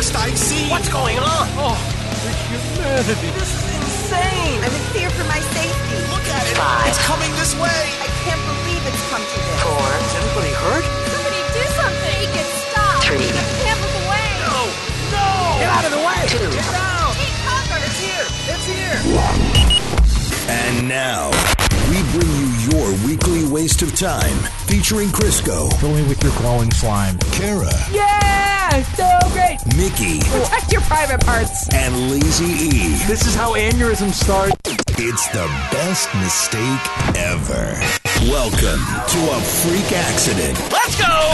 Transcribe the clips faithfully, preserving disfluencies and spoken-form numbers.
worst I've seen. What's going on? Oh, the humanity. This is insane. I'm in fear for my safety. Look at it. Five. It's coming this way. I can't believe it's come to this. Four. Is anybody hurt? Somebody do something. Make it stop. Three. Can't look away. No. No. Get out of the way. Two. Get down. Take cover. It's here. It's here. And now, we bring you your weekly waste of time, featuring Crisco, Fill me with your glowing slime. Kara, Yeah, so great. Mickey, What's your private parts? and Lazy E. This is how aneurysms start. It's the best mistake ever. Welcome to a freak accident. Let's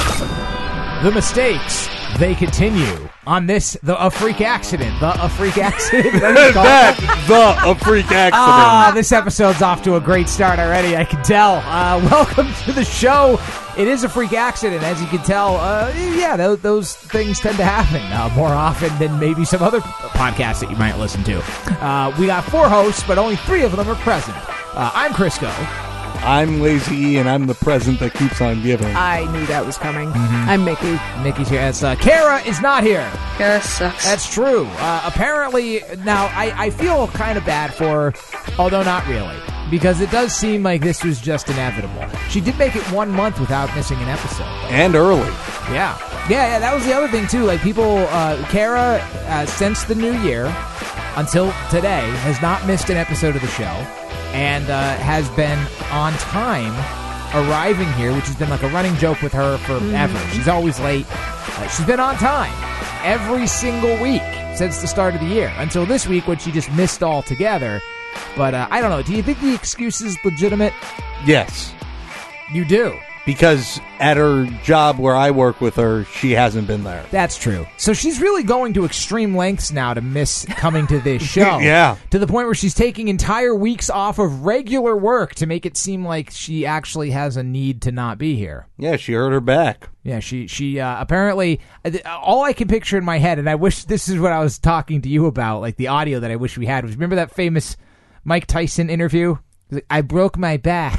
go. The mistakes, they continue on this, the A Freak Accident. The A Freak Accident. That, the a freak accident. Ah, this episode's off to a great start already, I can tell. Uh, welcome to the show. It is a freak accident, as you can tell. Uh, yeah, those, those things tend to happen uh, more often than maybe some other podcasts that you might listen to. Uh, we got four hosts, but only three of them are present. Uh, I'm Crisco. I'm Lazy E, and I'm the present that keeps on giving. I knew that was coming. I'm Mickey. Mickey's here. It's, uh, Kara is not here. Kara sucks. That's true. Uh, apparently, now, I, I feel kind of bad for her, although not really, because it does seem like this was just inevitable. She did make it one month without missing an episode. And early. Yeah. Yeah, yeah, that was the other thing, too. Like, people, uh, Kara, uh, since the new year until today, has not missed an episode of the show and uh, has been on time arriving here, which has been like a running joke with her forever. Mm. She's always late. Uh, she's been on time every single week since the start of the year, until this week when she just missed altogether. But uh, I don't know. Do you think the excuse is legitimate? Yes. You do? Because at her job where I work with her, she hasn't been there. That's true. So she's really going to extreme lengths now to miss coming to this show. Yeah. To the point where she's taking entire weeks off of regular work to make it seem like she actually has a need to not be here. Yeah, she hurt her back. Yeah, she she uh, apparently, all I can picture in my head, and I wish this is what I was talking to you about, like the audio that I wish we had, was remember that famous Mike Tyson interview? Like, I broke my back.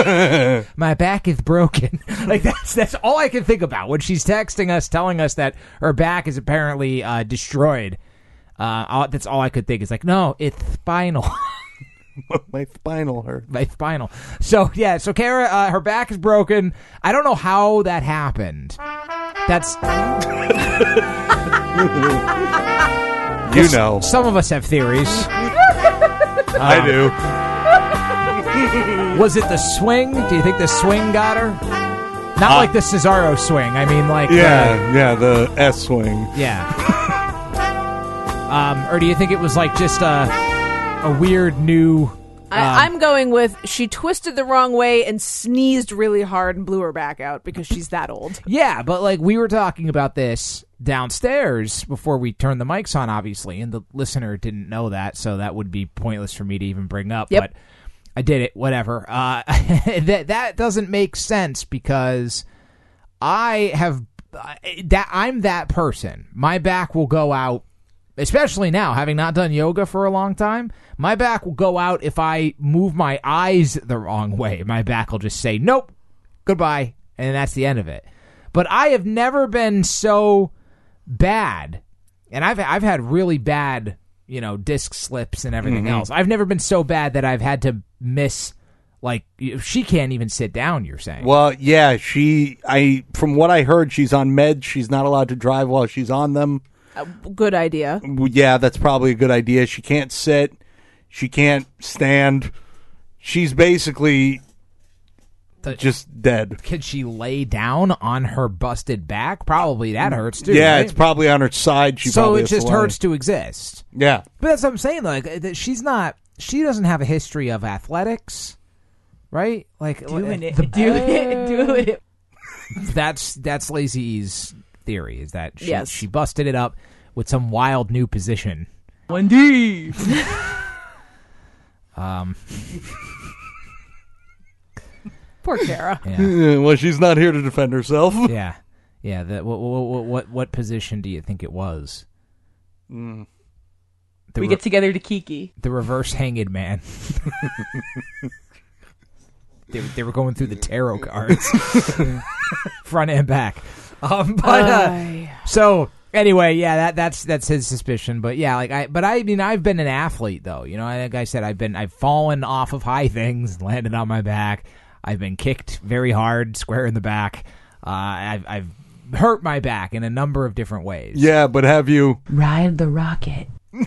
My back is broken. Like that's that's all I can think about when she's texting us, telling us that her back is apparently uh, destroyed. Uh, all, that's all I could think. Is like, no, it's spinal. My spinal hurt. My spinal. So yeah, so Kara, uh, her back is broken. I don't know how that happened. That's you know. Some of us have theories. I um, do. Was it the swing? Do you think the swing got her? Not uh, like the Cesaro swing. I mean, like yeah, uh, yeah, the S swing. Yeah. um, or do you think it was like just a a weird new? Um, I, I'm going with she twisted the wrong way and sneezed really hard and blew her back out because she's that old. Yeah, but like we were talking about this downstairs before we turned the mics on, obviously, and the listener didn't know that, so that would be pointless for me to even bring up. Yep. But I did it, whatever. Uh, that that doesn't make sense because I have uh, that I'm that person. My back will go out, especially now, having not done yoga for a long time. My back will go out if I move my eyes the wrong way. My back will just say, nope, goodbye, and that's the end of it. But I have never been so bad, and I've I've had really bad, you know, disc slips and everything mm-hmm. else. I've never been so bad that I've had to miss, like, she can't even sit down, you're saying. Well, yeah, she, I, from what I heard, she's on meds. She's not allowed to drive while she's on them. Uh, good idea. Yeah, that's probably a good idea. She can't sit. She can't stand. She's basically the, just dead. Could she lay down on her busted back? Probably that hurts too. Yeah, right? it's probably on her side. She so probably it just to hurts to exist. Yeah, but that's what I'm saying. Like that she's not. She doesn't have a history of athletics, right? Like doing it, the, doing it, doing it. That's that's Lazy E's theory. Is that she, yes. she busted it up with some wild new position. Wendy. um. Poor Kara. Yeah. Well, she's not here to defend herself. Yeah, yeah. The, what, what what what position do you think it was? Mm. We re- get together to Kiki. The reverse hanged man. they, they were going through the tarot cards, front and back. Um, but uh, so Anyway, yeah, that that's that's his suspicion. But yeah, like I, but I mean, I've been an athlete though. You know, like I said, I've been, I've fallen off of high things, landed on my back. I've been kicked very hard, square in the back. Uh, I've I've hurt my back in a number of different ways. Yeah, but have you? Ride the rocket.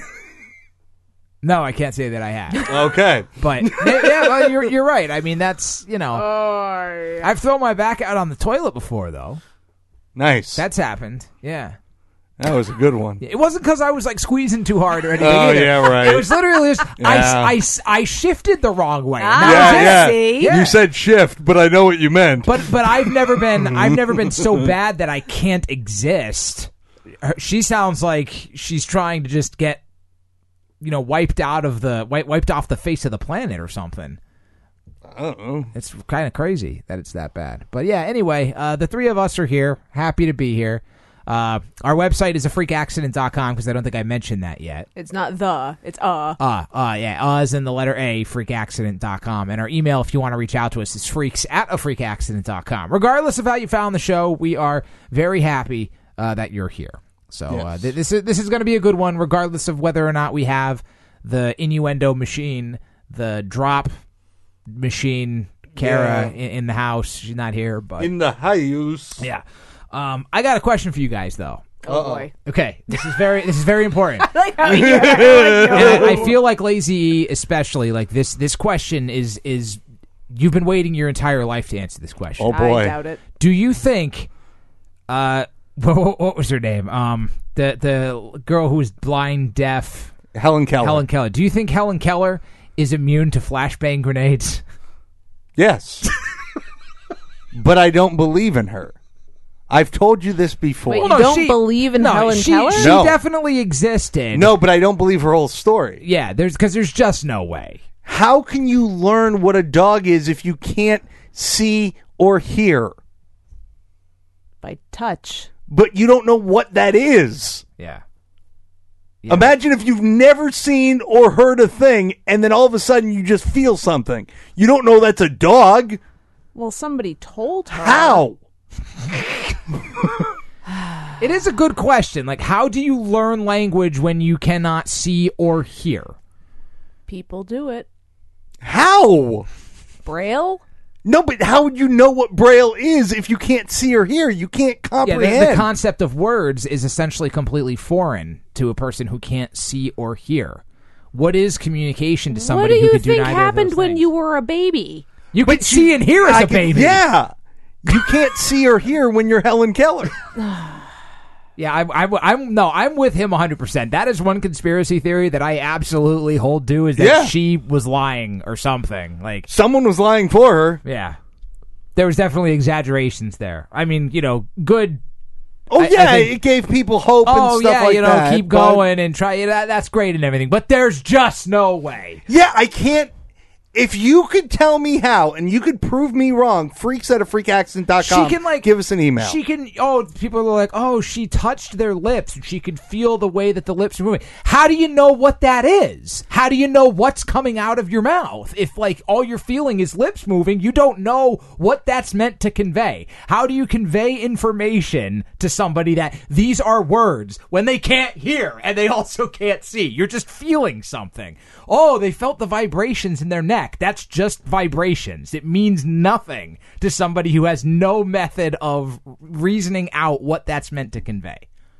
No, I can't say that I have. Okay, but yeah, well, you're you're right. I mean, that's you know, Oh, yeah. I've thrown my back out on the toilet before though. nice. That's happened. Yeah. That was a good one. It wasn't because I was like squeezing too hard or anything. Oh, either. yeah, right. It was literally just Yeah. I, I, I shifted the wrong way. Ah. That Yeah, was it. yeah. See? Yeah. You said shift, but I know what you meant. But but I've never been I've never been so bad that I can't exist. Her- She sounds like she's trying to just get, you know, wiped out of the wi- wiped off the face of the planet or something. I don't know. It's kind of crazy that it's that bad. But yeah, anyway, uh, the three of us are here. Happy to be here. Uh, our website is a freak accident dot com because I don't think I mentioned that yet. It's not the, it's uh. Uh, uh, yeah, uh is in the letter A, freak accident dot com. And our email, if you want to reach out to us, is freaks at a freak accident dot com. Regardless of how you found the show, we are very happy uh, that you're here. So uh, Yes. th- this is this is going to be a good one, regardless of whether or not we have the innuendo machine, the drop machine, Kara Yeah. in, in the house. She's not here, but In the house. yeah. Um, I got a question for you guys, though. Oh boy. Okay, this is very this is very important. Like how you're, like, And I, I feel like Lazy E, especially like this. This question is is you've been waiting your entire life to answer this question. Oh, boy. I doubt it. Do you think? Uh, what, what was her name? Um, the the girl who was blind, deaf, Helen Keller. Helen Keller. Do you think Helen Keller is immune to flashbang grenades? Yes. But I don't believe in her. I've told you this before. Wait, you Well, no, don't she- believe in no, Helen she, Keller? She No. definitely existed. No, but I don't believe her whole story. Yeah, there's because there's just no way. How can you learn what a dog is if you can't see or hear? By touch. But you don't know what that is. Yeah. Yeah. Imagine if you've never seen or heard a thing and then all of a sudden you just feel something. You don't know that's a dog. Well, somebody told her. How? It is a good question. Like, how do you learn language when you cannot see or hear? People do it. How? Braille? No, but how would you know what Braille is if you can't see or hear? You can't Yeah, comprehend. the, the concept of words is essentially completely foreign to a person who can't see or hear. What is communication to What somebody do who you could do think neither of happened those when things? you were a baby? You But could see and hear as I a can- baby. Yeah. You can't see or hear when you're Helen Keller. Yeah, I'm, I'm, I'm no, I'm with him one hundred percent. That is one conspiracy theory that I absolutely hold to is that Yeah. she was lying or something. Like, Someone was lying for her. yeah. There was definitely exaggerations there. I mean, you know, good. Oh, I- I yeah, think- it gave people hope Oh, and stuff yeah, like you know, that. keep but- going and try. That, that's great and everything. But there's just no way. Yeah, I can't. If you could tell me how, and you could prove me wrong, freaks at a freak accident dot com. She can, like, give us an email. She can. Oh, people are like, oh, she touched their lips and she could feel the way that the lips are moving. How do you know what that is? How do you know what's coming out of your mouth? If like all you're feeling is lips moving, you don't know what that's meant to convey. How do you convey information to somebody that these are words when they can't hear and they also can't see? You're just feeling something. Oh, they felt the vibrations in their neck. That's just vibrations. It means nothing to somebody who has no method of reasoning out what that's meant to convey.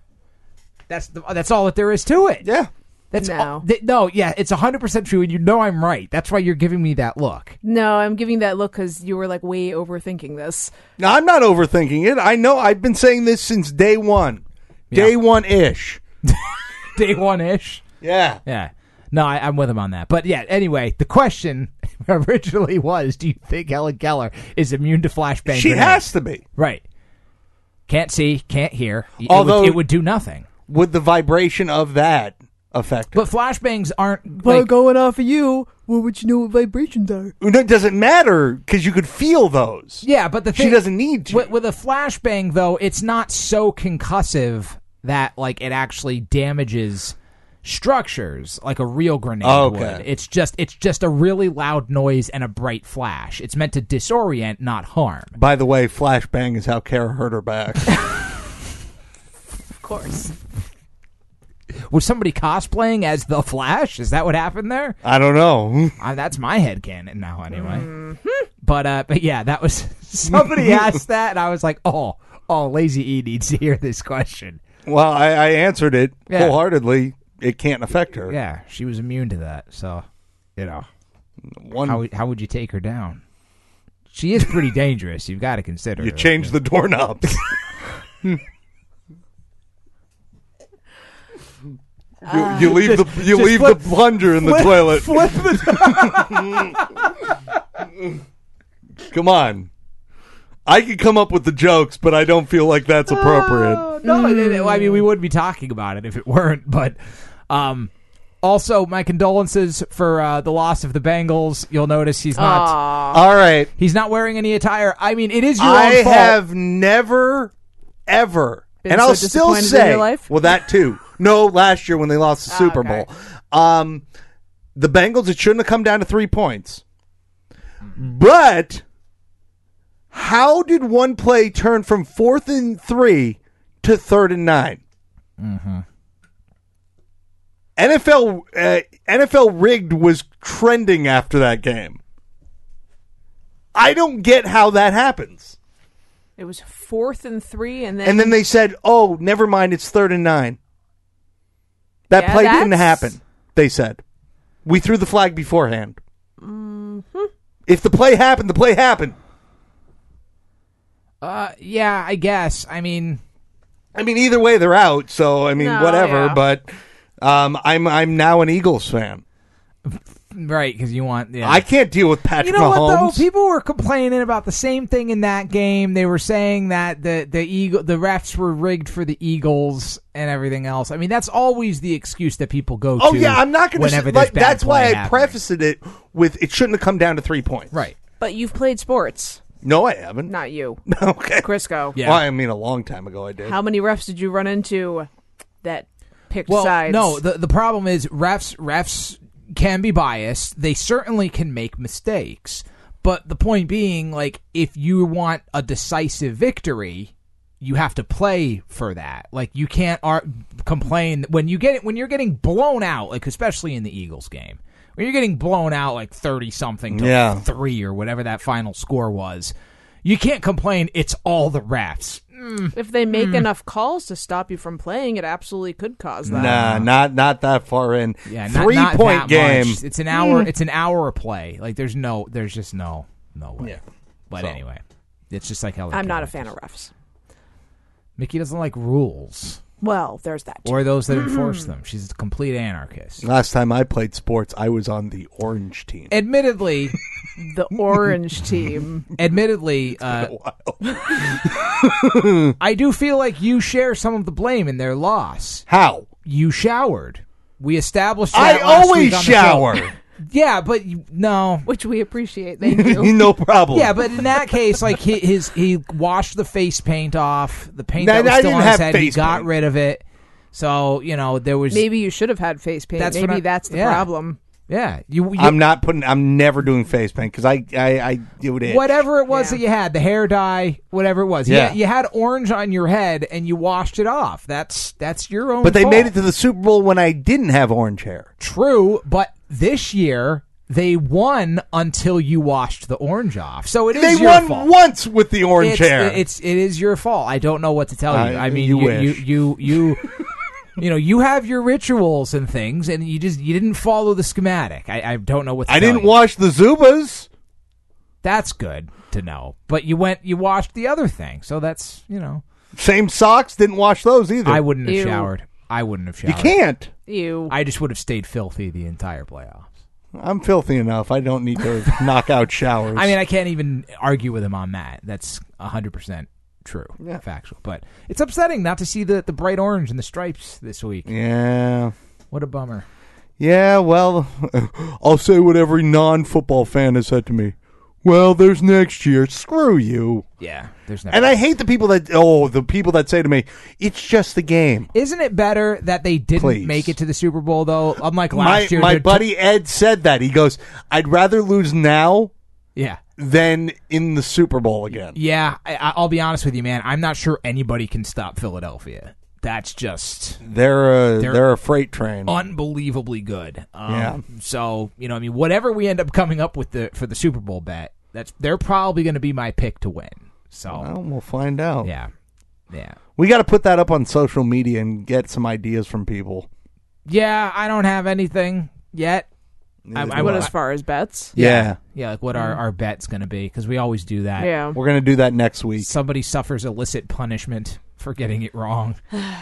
That's the, that's all that there is to it. yeah. That's No. all, th- no, yeah, it's one hundred percent true, and you know I'm right. That's why you're giving me that look. No, I'm giving that look because you were like way overthinking this. Now, I'm not overthinking it. I know I've been saying this since day one. Day Yeah. one-ish. Day one-ish. Yeah. Yeah. No, I, I'm with him on that. But yeah, anyway, the question originally was, do you think Helen Keller is immune to flashbang She grenades? has to be. Right. Can't see, can't hear. It Although- would, it would do nothing. Would the vibration of that affect her? But flashbangs aren't like, going off of you, well, would you know what vibrations are? It doesn't matter because you could feel those. yeah, but the She thing doesn't need to. with, with a flashbang though, it's not so concussive that like it actually damages structures like a real grenade Okay. would. It's just it's just a really loud noise and a bright flash. It's meant to disorient, not harm. By the way, flashbang is how Kara hurt her back. course. Was somebody cosplaying as the Flash? Is that what happened there? I don't know. Uh, that's my headcanon now, anyway. Mm-hmm. But uh, but yeah, that was somebody asked that, and I was like, oh, oh, Lazy E needs to hear this question. Well, I, I answered it Yeah. wholeheartedly. It can't affect her. Yeah, she was immune to that, so you know, One, how how would you take her down? She is pretty dangerous. You've got to consider. you her. change the doorknobs. you, you leave the you just leave flip- the plunger in the toilet. Flip the Come on. I could come up with the jokes, but I don't feel like that's appropriate. Oh, no, it- it- I mean, we wouldn't be talking about it if it weren't. But um, also, my condolences for uh, the loss of the Bengals. You'll notice he's not All right. he's not wearing any attire. I mean, it is your I own fault. have never, ever, Been and so I'll still disappointed in say, your life? well, that too. No, last year when they lost the Super okay. Bowl, um, the Bengals, it shouldn't have come down to three points. But how did one play turn from fourth and three to third and nine? Mm-hmm. N F L uh, N F L rigged was trending after that game. I don't get how that happens. It was fourth and three, and then And then they said, "Oh, never mind, it's third and nine." That Yeah, play didn't that's- happen. They said, "We threw the flag beforehand." Mm-hmm. If the play happened, the play happened. Uh, yeah, I guess. I mean, I mean, either way, they're out. So I mean, No, whatever. yeah. But um, I'm I'm now an Eagles fan. right? Because you want. Yeah. I can't deal with Patrick You know what though? Mahomes. People were complaining about the same thing in that game. They were saying that the the Eagle, the refs were rigged for the Eagles and everything else. I mean, that's always the excuse that people go oh to. yeah, I'm not going to. Whenever Like, there's bad that's why play I happening. prefaced it with it shouldn't have come down to three points. Right. but you've played sports, No, I haven't. not you, Okay. Crisco. Yeah. Well, I mean, a long time ago, I did. How many refs did you run into that picked Well, sides? no. The the problem is refs refs can be biased. They certainly can make mistakes. But the point being, like, if you want a decisive victory, you have to play for that. Like, you can't ar- complain when you get when you're getting blown out, like especially in the Eagles game, when you're getting blown out like thirty something to Yeah. three or whatever that final score was. You can't complain. It's all the refs. If they make Hmm. enough calls to stop you from playing, it absolutely could cause that. Nah, not not that far in. Yeah, not, three not point that game. much. It's an hour. It's an hour of play. Like there's no, there's just no, no way. Yeah. But So. anyway, it's just like how I'm not a fan of refs. Mickey doesn't like rules Well, there's that. or those that enforce them. She's a complete anarchist. Last time I played sports, I was on the orange team. Admittedly, The orange team. admittedly, uh, I do feel like you share some of the blame in their loss. How? You showered. We established. I That last always week on the shower. show. Yeah, but you, no. Which we appreciate. Thank you. No problem. Yeah, but in that case, like he, his, he washed the face paint off. The paint No, that was I still didn't on his have head, he face got paint. rid of it. So you know there was Maybe you should have had face paint. That's what Maybe I- that's the yeah. problem. yeah. You, you I'm not putting. I'm never doing face paint because I, I I do it. whatever it was Yeah. that you had, the hair dye, whatever it was. Yeah. Yeah, you had orange on your head and you washed it off. That's that's your own. But they fault. made it to the Super Bowl when I didn't have orange hair. True, but this year they won until you washed the orange off. So it is They your won fault. once with the orange it's, hair. It's it is your fault. I don't know what to tell you. Uh, I mean, you you wish. you you you, you know you have your rituals and things, and you just you didn't follow the schematic. I, I don't know what to I tell didn't you. wash the Zubas. That's good to know. But you went you washed the other thing, so that's you know. Same socks. Didn't wash those either. I wouldn't have Ew. showered. I wouldn't have You showered. can't. You. I just would have stayed filthy the entire playoffs. I'm filthy enough. I don't need to knock out showers. I mean, I can't even argue with him on that. That's one hundred percent true, Yeah. factual. But it's upsetting not to see the, the bright orange and the stripes this week. yeah. What a bummer. Yeah, well, I'll say what every non-football fan has said to me. Well, there's next year. Screw you. Yeah, there's never. And I hate the people that, oh, the people that say to me, it's just the game. Isn't it better that they didn't Please. make it to the Super Bowl, though? Unlike My, last year. my they're t- buddy Ed said that. He goes, I'd rather lose now yeah. than in the Super Bowl again. Yeah, I, I'll be honest with you, man. I'm not sure anybody can stop Philadelphia. that's just They're a, They're- they're, a freight train. unbelievably good. Um, Yeah. So you know, I mean, whatever we end up coming up with the for the Super Bowl bet, that's they're probably going to be my pick to win. So Well, we'll find out. yeah, yeah, We got to put that up on social media and get some ideas from people. yeah. I don't have anything yet. I, I, What I- as far as bets? Yeah. yeah, like what our, our bet's going to be, because we always do that. Yeah. We're going to do that next week. Somebody suffers illicit punishment for getting it wrong.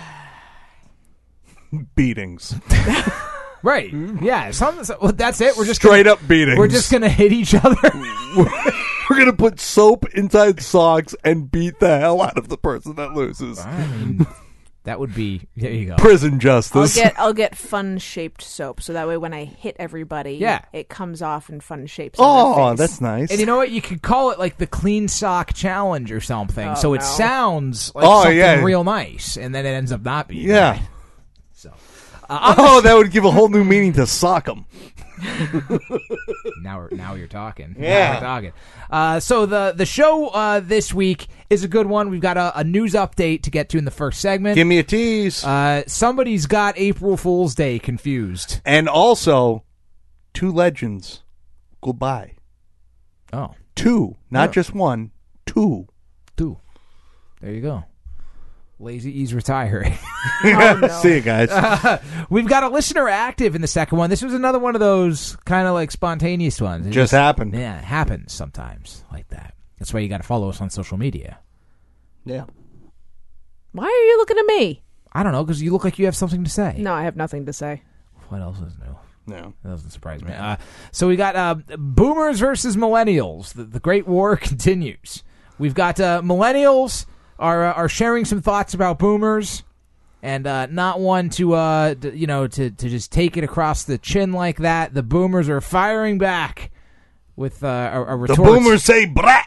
Beatings. Right. Yeah. Some, so, well, that's it. We're just Straight gonna, up beatings. We're just going to hit each other. We're going to put soap inside socks and beat the hell out of the person that loses. I mean, that would be. There you go. Prison I'll justice. get I'll get fun shaped soap, so that way when I hit everybody, Yeah. it comes off in fun shapes. on their Oh, face. that's nice. And you know what? You could call it like the clean sock challenge or something. Oh, so it no. sounds like Oh, something yeah. real nice, and then it ends up not being. Yeah. right? So uh, Oh, that would give a whole new meaning to sock 'em. now, we're, now you're talking. Now Yeah. we're talking. Uh, so the the show uh, this week is a good one. We've got a, a news update to get to in the first segment. Give me a tease. Uh, somebody's got April Fool's Day confused. And also, two legends. Goodbye. Oh, Two. Not Yeah. just one. Two. two. There you go. Lazy E's retiring. See you guys. We've got a listener active in the second one. This was another one of those kind of like spontaneous ones. It Just happened. Yeah, it happens sometimes like that. That's why you got to follow us on social media. Yeah. Why are you looking at me? I don't know, because you look like you have something to say. No, I have nothing to say. What else is new? No. That doesn't surprise me. Uh, so we got uh, boomers versus millennials. The, the great war continues. We've got uh, millennials are uh, are sharing some thoughts about boomers, and uh, not one to uh d- you know to to just take it across the chin like that. The boomers are firing back with uh, a, a The retort. boomers say brat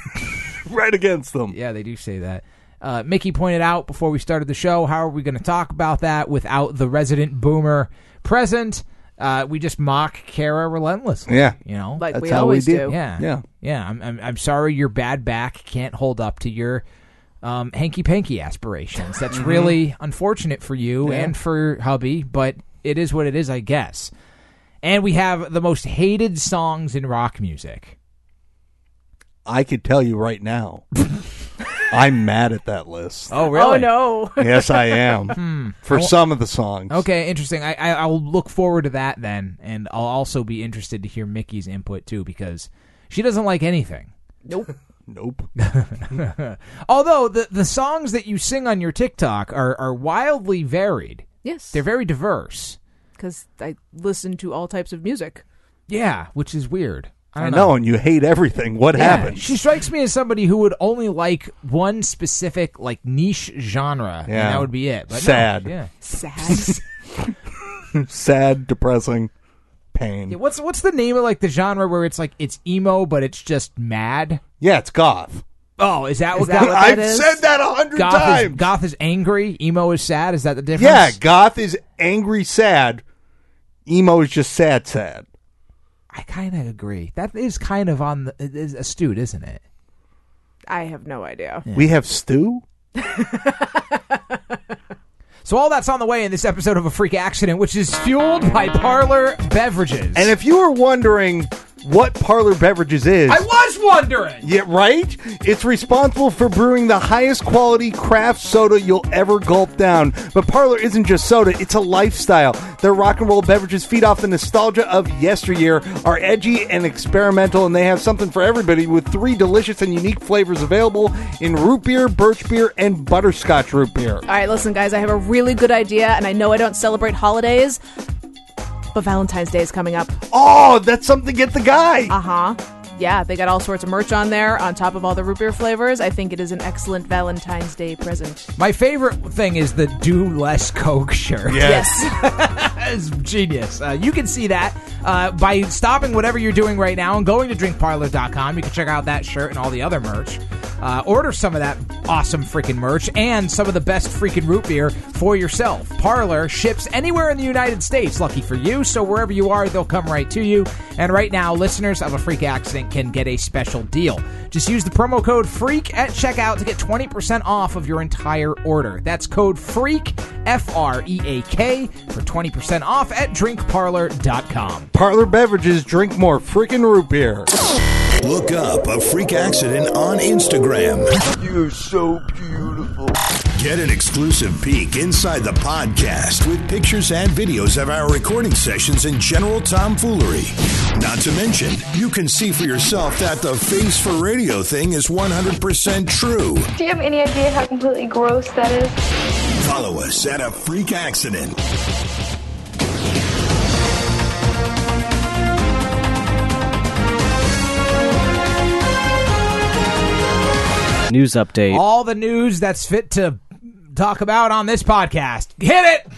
right against them. Yeah, they do say that. Uh, Mickey pointed out before we started the show, how are we going to talk about that without the resident boomer present? Uh, we just mock Kara relentlessly. Yeah. You know? Like That's we how we always do. do. yeah. Yeah. Yeah. I'm, I'm, I'm sorry your bad back can't hold up to your um, hanky-panky aspirations. That's really unfortunate for you Yeah. and for hubby, but it is what it is, I guess. And we have the most hated songs in rock music. I could tell you right now. I'm mad at that list. Oh, Oh no! Yes, I am. For some of the songs. Okay, interesting. I, I I'll look forward to that then, and I'll also be interested to hear Mickey's input too, because she doesn't like anything. Nope. Nope. Although the the songs that you sing on your TikTok are are wildly varied. Yes, They're very diverse. because I listen to all types of music. Yeah, which is weird. I I don't know, and you hate everything. What Yeah, happened? she strikes me as somebody who would only like one specific like niche genre, and Yeah. that would be it. But no, Sad. yeah. Sad. Sad, depressing, pain. Yeah, Yeah, What's what's the name of like the genre where it's like it's emo but it's just mad? it's goth. Oh, is that Is what that goth, what that I've is? said that a hundred goth is? times. Goth is angry, emo is sad. Is that the difference? Yeah, goth is angry, sad. Emo is just sad, sad. I kind of agree. That is kind of on the it is astute, isn't it? I have no idea. We have stew. So all that's on the way in this episode of A Freak Accident, which is fueled by Parlor Beverages. And if you were wondering what Parlor Beverages is, I was wondering. yeah, right? It's responsible for brewing the highest quality craft soda you'll ever gulp down. But Parlor isn't just soda, it's a lifestyle. Their rock and roll beverages feed off the nostalgia of yesteryear, are edgy and experimental, and they have something for everybody with three delicious and unique flavors available in root beer, birch beer, and butterscotch root beer. All right, listen, guys, I have a really good idea, and I know I don't celebrate holidays, but Valentine's Day is coming up. Oh, that's something to get the guy. Uh huh. Yeah, they got all sorts of merch on there on top of all the root beer flavors. I think it is an excellent Valentine's Day present. My favorite thing is the Do Less Coke shirt. Yes. It's genius. Uh, you can see that uh, by stopping whatever you're doing right now and going to drink parlor dot com. You can check out that shirt and all the other merch. Uh, order some of that awesome freaking merch and some of the best freaking root beer for yourself. Parlor ships anywhere in the United States. Lucky for you, so wherever you are, they'll come right to you. And right now, listeners of A Freak Accident can get a special deal. Just use the promo code FREAK at checkout to get twenty percent off of your entire order. That's code FREAK, F R E A K, for twenty percent off at drink parlor dot com. Parlor Beverages, drink more freaking root beer. Look up A Freak Accident on Instagram. You're so beautiful. Get an exclusive peek inside the podcast with pictures and videos of our recording sessions and general tomfoolery. Not to mention, you can see for yourself that the face for radio thing is one hundred percent true. Do you have any idea how completely gross that is? Follow us at A Freak Accident. News update. All the news that's fit to talk about on this podcast. Hit it!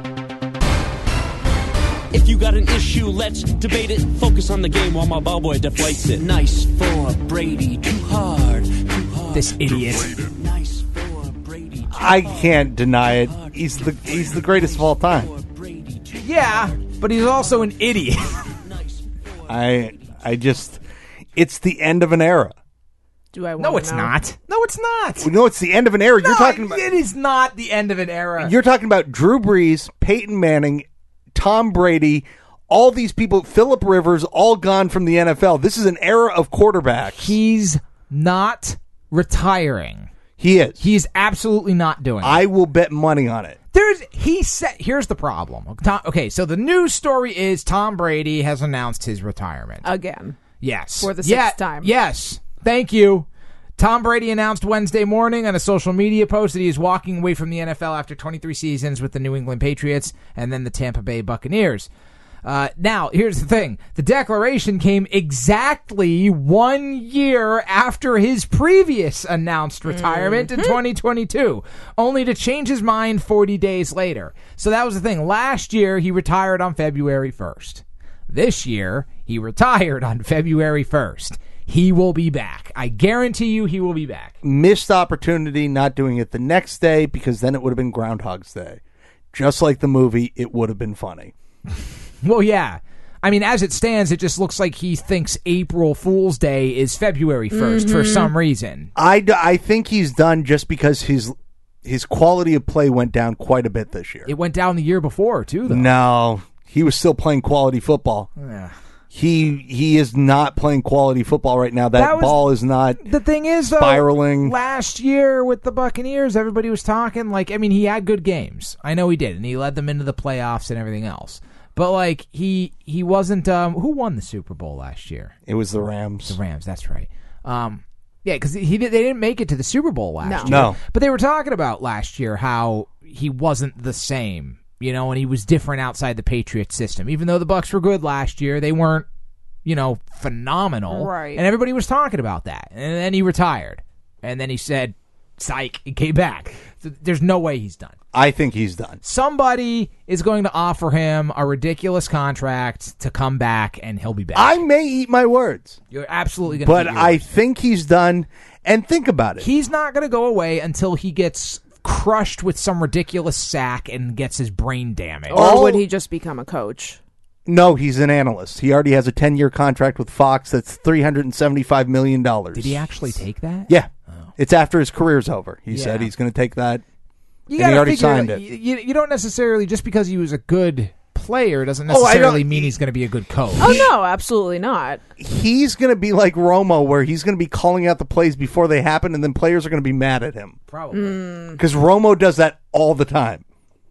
If you got an issue, let's debate it. Focus on the game while my ball boy deflates it. Nice for Brady. Too hard. Too hard. This idiot. Nice for Brady. Too I hard, can't deny it. too hard, He's too the hard. he's the greatest of all time. For Brady, too Yeah, but he's also an idiot. nice for I I just it's the end of an era. Do I want No, it's not. No, it's not. No, it's the end of an era. You're No, talking about it is not the end of an era. You're talking about Drew Brees, Peyton Manning, Tom Brady, all these people, Phillip Rivers, all gone from the N F L. This is an era of quarterbacks. He's not retiring. He is. He's absolutely not doing it. I will bet money on it. There's he said here's the problem. Tom, okay, so the news story is Tom Brady has announced his retirement. Again. Yes. For the Yeah, sixth time. Yes. Thank you. Tom Brady announced Wednesday morning on a social media post that he is walking away from the N F L after twenty-three seasons with the New England Patriots and then the Tampa Bay Buccaneers. Uh, now, here's the thing. The declaration came exactly one year after his previous announced retirement Mm-hmm. in twenty twenty-two, only to change his mind forty days later. So that was the thing. Last year, he retired on February first. This year, he retired on February first. He will be back. I guarantee you he will be back. Missed opportunity not doing it the next day because then it would have been Groundhog's Day. Just like the movie, it would have been funny. Well, yeah. I mean, as it stands, it just looks like he thinks April Fool's Day is February first for some reason. I, d- I think he's done just because his his quality of play went down quite a bit this year. It went down the year before, too, though. No, he was still playing quality football. Yeah. He he is not playing quality football right now. That, That was- ball is not. The thing is, though, Spiraling. last year with the Buccaneers, everybody was talking, like, I mean, he had good games. I know he did, and he led them into the playoffs and everything else. But, like, he he wasn't, um, who won the Super Bowl last year? It was the Rams. The Rams, that's right. Um, yeah, because he did, they didn't make it to the Super Bowl last No. year. No. But they were talking about last year how he wasn't the same, you know, and he was different outside the Patriots system. Even though the Bucs were good last year, they weren't, you know, phenomenal. Right. And everybody was talking about that. And then he retired. And then he said, psych, and came back. So there's no way he's done. I think he's done. Somebody is going to offer him a ridiculous contract to come back, and he'll be back. I may eat my words, You're absolutely going to but I think he's done. And think about it. He's not going to go away until he gets crushed with some ridiculous sack and gets his brain damaged. Or All- would he just become a coach? No, he's an analyst. He already has a ten-year contract with Fox that's three hundred seventy-five million dollars. Did he actually take that? Yeah. It's after his career's over. He Yeah. said he's going to take that. You And he gotta already figure, signed it. You, you don't necessarily, just because he was a good player doesn't Oh, I necessarily don't- mean he's going to be a good coach. Oh, no, absolutely not. He's going to be like Romo, where he's going to be calling out the plays before they happen, and then players are going to be mad at him. Probably. Because Romo does that all the time.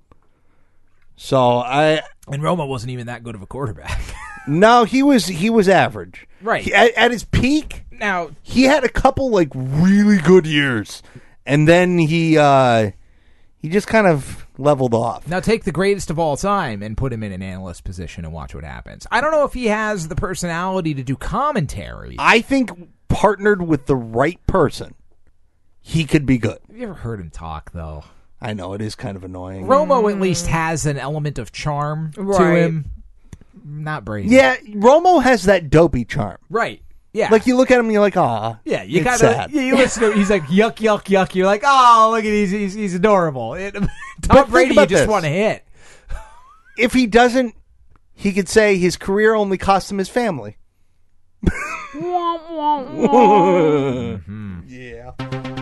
So I And Roma wasn't even that good of a quarterback. no, he was he was average. Right. He- at, at his peak, Now, he had a couple like really good years, and then he uh, he just kind of leveled off. now take the greatest of all time and put him in an analyst position and watch what happens. I don't know if he has the personality to do commentary. I think partnered with the right person, he could be good. Have you ever heard him talk, though? I know it is kind of annoying. Romo at least has an element of charm to Right. him. Not Brady. Yeah, Romo has that dopey charm. Right. Yeah. Like you look at him and you're like, ah, Yeah, you it's kind sad. of you listen to. He's like yuck, yuck, yuck. You're like, oh, look at he's he's, he's adorable. It, Tom think Brady, you about just this. want to hit. If he doesn't, he could say his career only cost him his family. Mm-hmm. Yeah.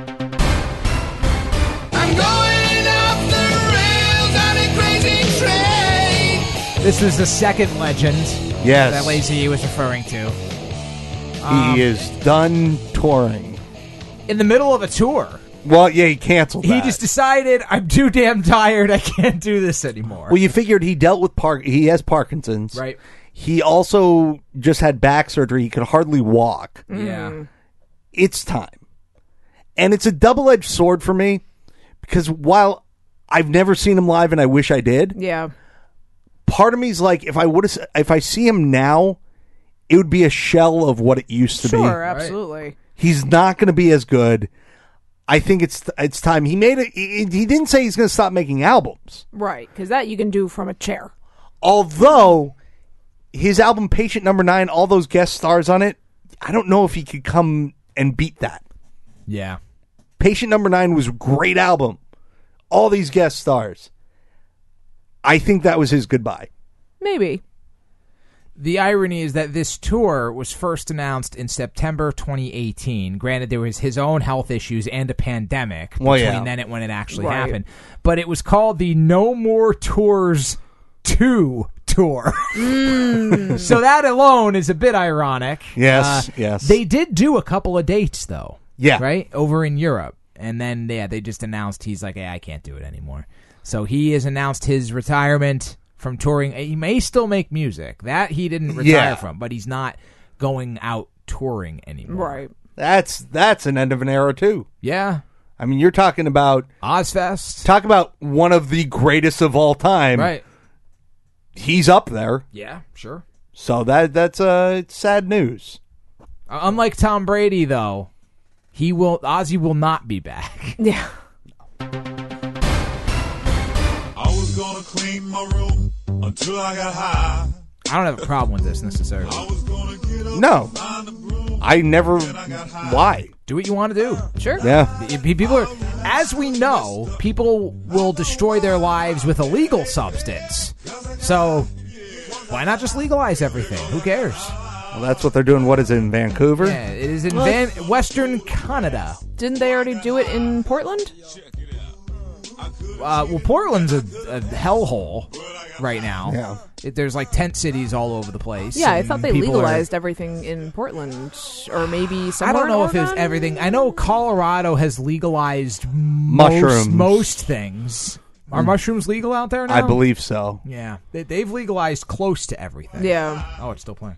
I'm going off the rails on a crazy train. This was the second legend. Yes. that Lazy was referring to. Um, He is done touring. in the middle of a tour. Well, yeah, he canceled He that. just decided, I'm too damn tired. I can't do this anymore. Well, you figured he dealt with Park. He has Parkinson's. Right. He also just had back surgery. He could hardly walk. Yeah. It's time. And it's a double-edged sword for me because while I've never seen him live and I wish I did, Yeah. part of me's like, if I would have, if I see him now, it would be a shell of what it used to be. Sure, absolutely. He's not going to be as good. I think it's it's time. He made it. He, he didn't say he's going to stop making albums. Right, because that you can do from a chair. Although his album Patient Number Nine, all those guest stars on it, I don't know if he could come and beat that. Yeah. Patient Number Nine was a great album. All these guest stars. I think that was his goodbye. Maybe. The irony is that this tour was first announced in September twenty eighteen. Granted, there was his own health issues and a pandemic Well, between yeah. then and when it actually Right. happened. But it was called the No More Tours two tour. So that alone is a bit ironic. Yes, Uh, yes. They did do a couple of dates, though. Yeah. Right? Over in Europe. And then, yeah, they just announced he's like, hey, I can't do it anymore. So he has announced his retirement from touring. He may still make music. That he didn't retire Yeah. from, but he's not going out touring anymore. Right. That's that's an end of an era too. Yeah. I mean, you're talking about Ozfest. talk about one of the greatest of all time. Right. He's up there. Yeah, sure. So that that's uh it's sad news. Uh, unlike Tom Brady, though, he will Ozzy will not be back. Yeah. I was gonna clean my room until I got high. I don't have a problem with this necessarily. I was gonna get up No. and find the broom. I never why? Do what you want to do. Sure. Yeah. P- People are, as we know, people will destroy their lives with illegal substance. So why not just legalize everything? Who cares? Well, that's what they're doing. What is it in Vancouver? Yeah, it is in Van- Western Canada. Didn't they already do it in Portland? Uh, well, Portland's a, a hellhole right now. Yeah. It, there's like tent cities all over the place. Yeah, I and thought they people are- legalized everything in Portland, or maybe I somewhere. don't know in if it's Oregon? everything. I know Colorado has legalized Mushrooms. most, most things. Are mushrooms legal out there now? I believe so. Yeah, they, they've legalized close to everything. Yeah. Oh, it's still playing.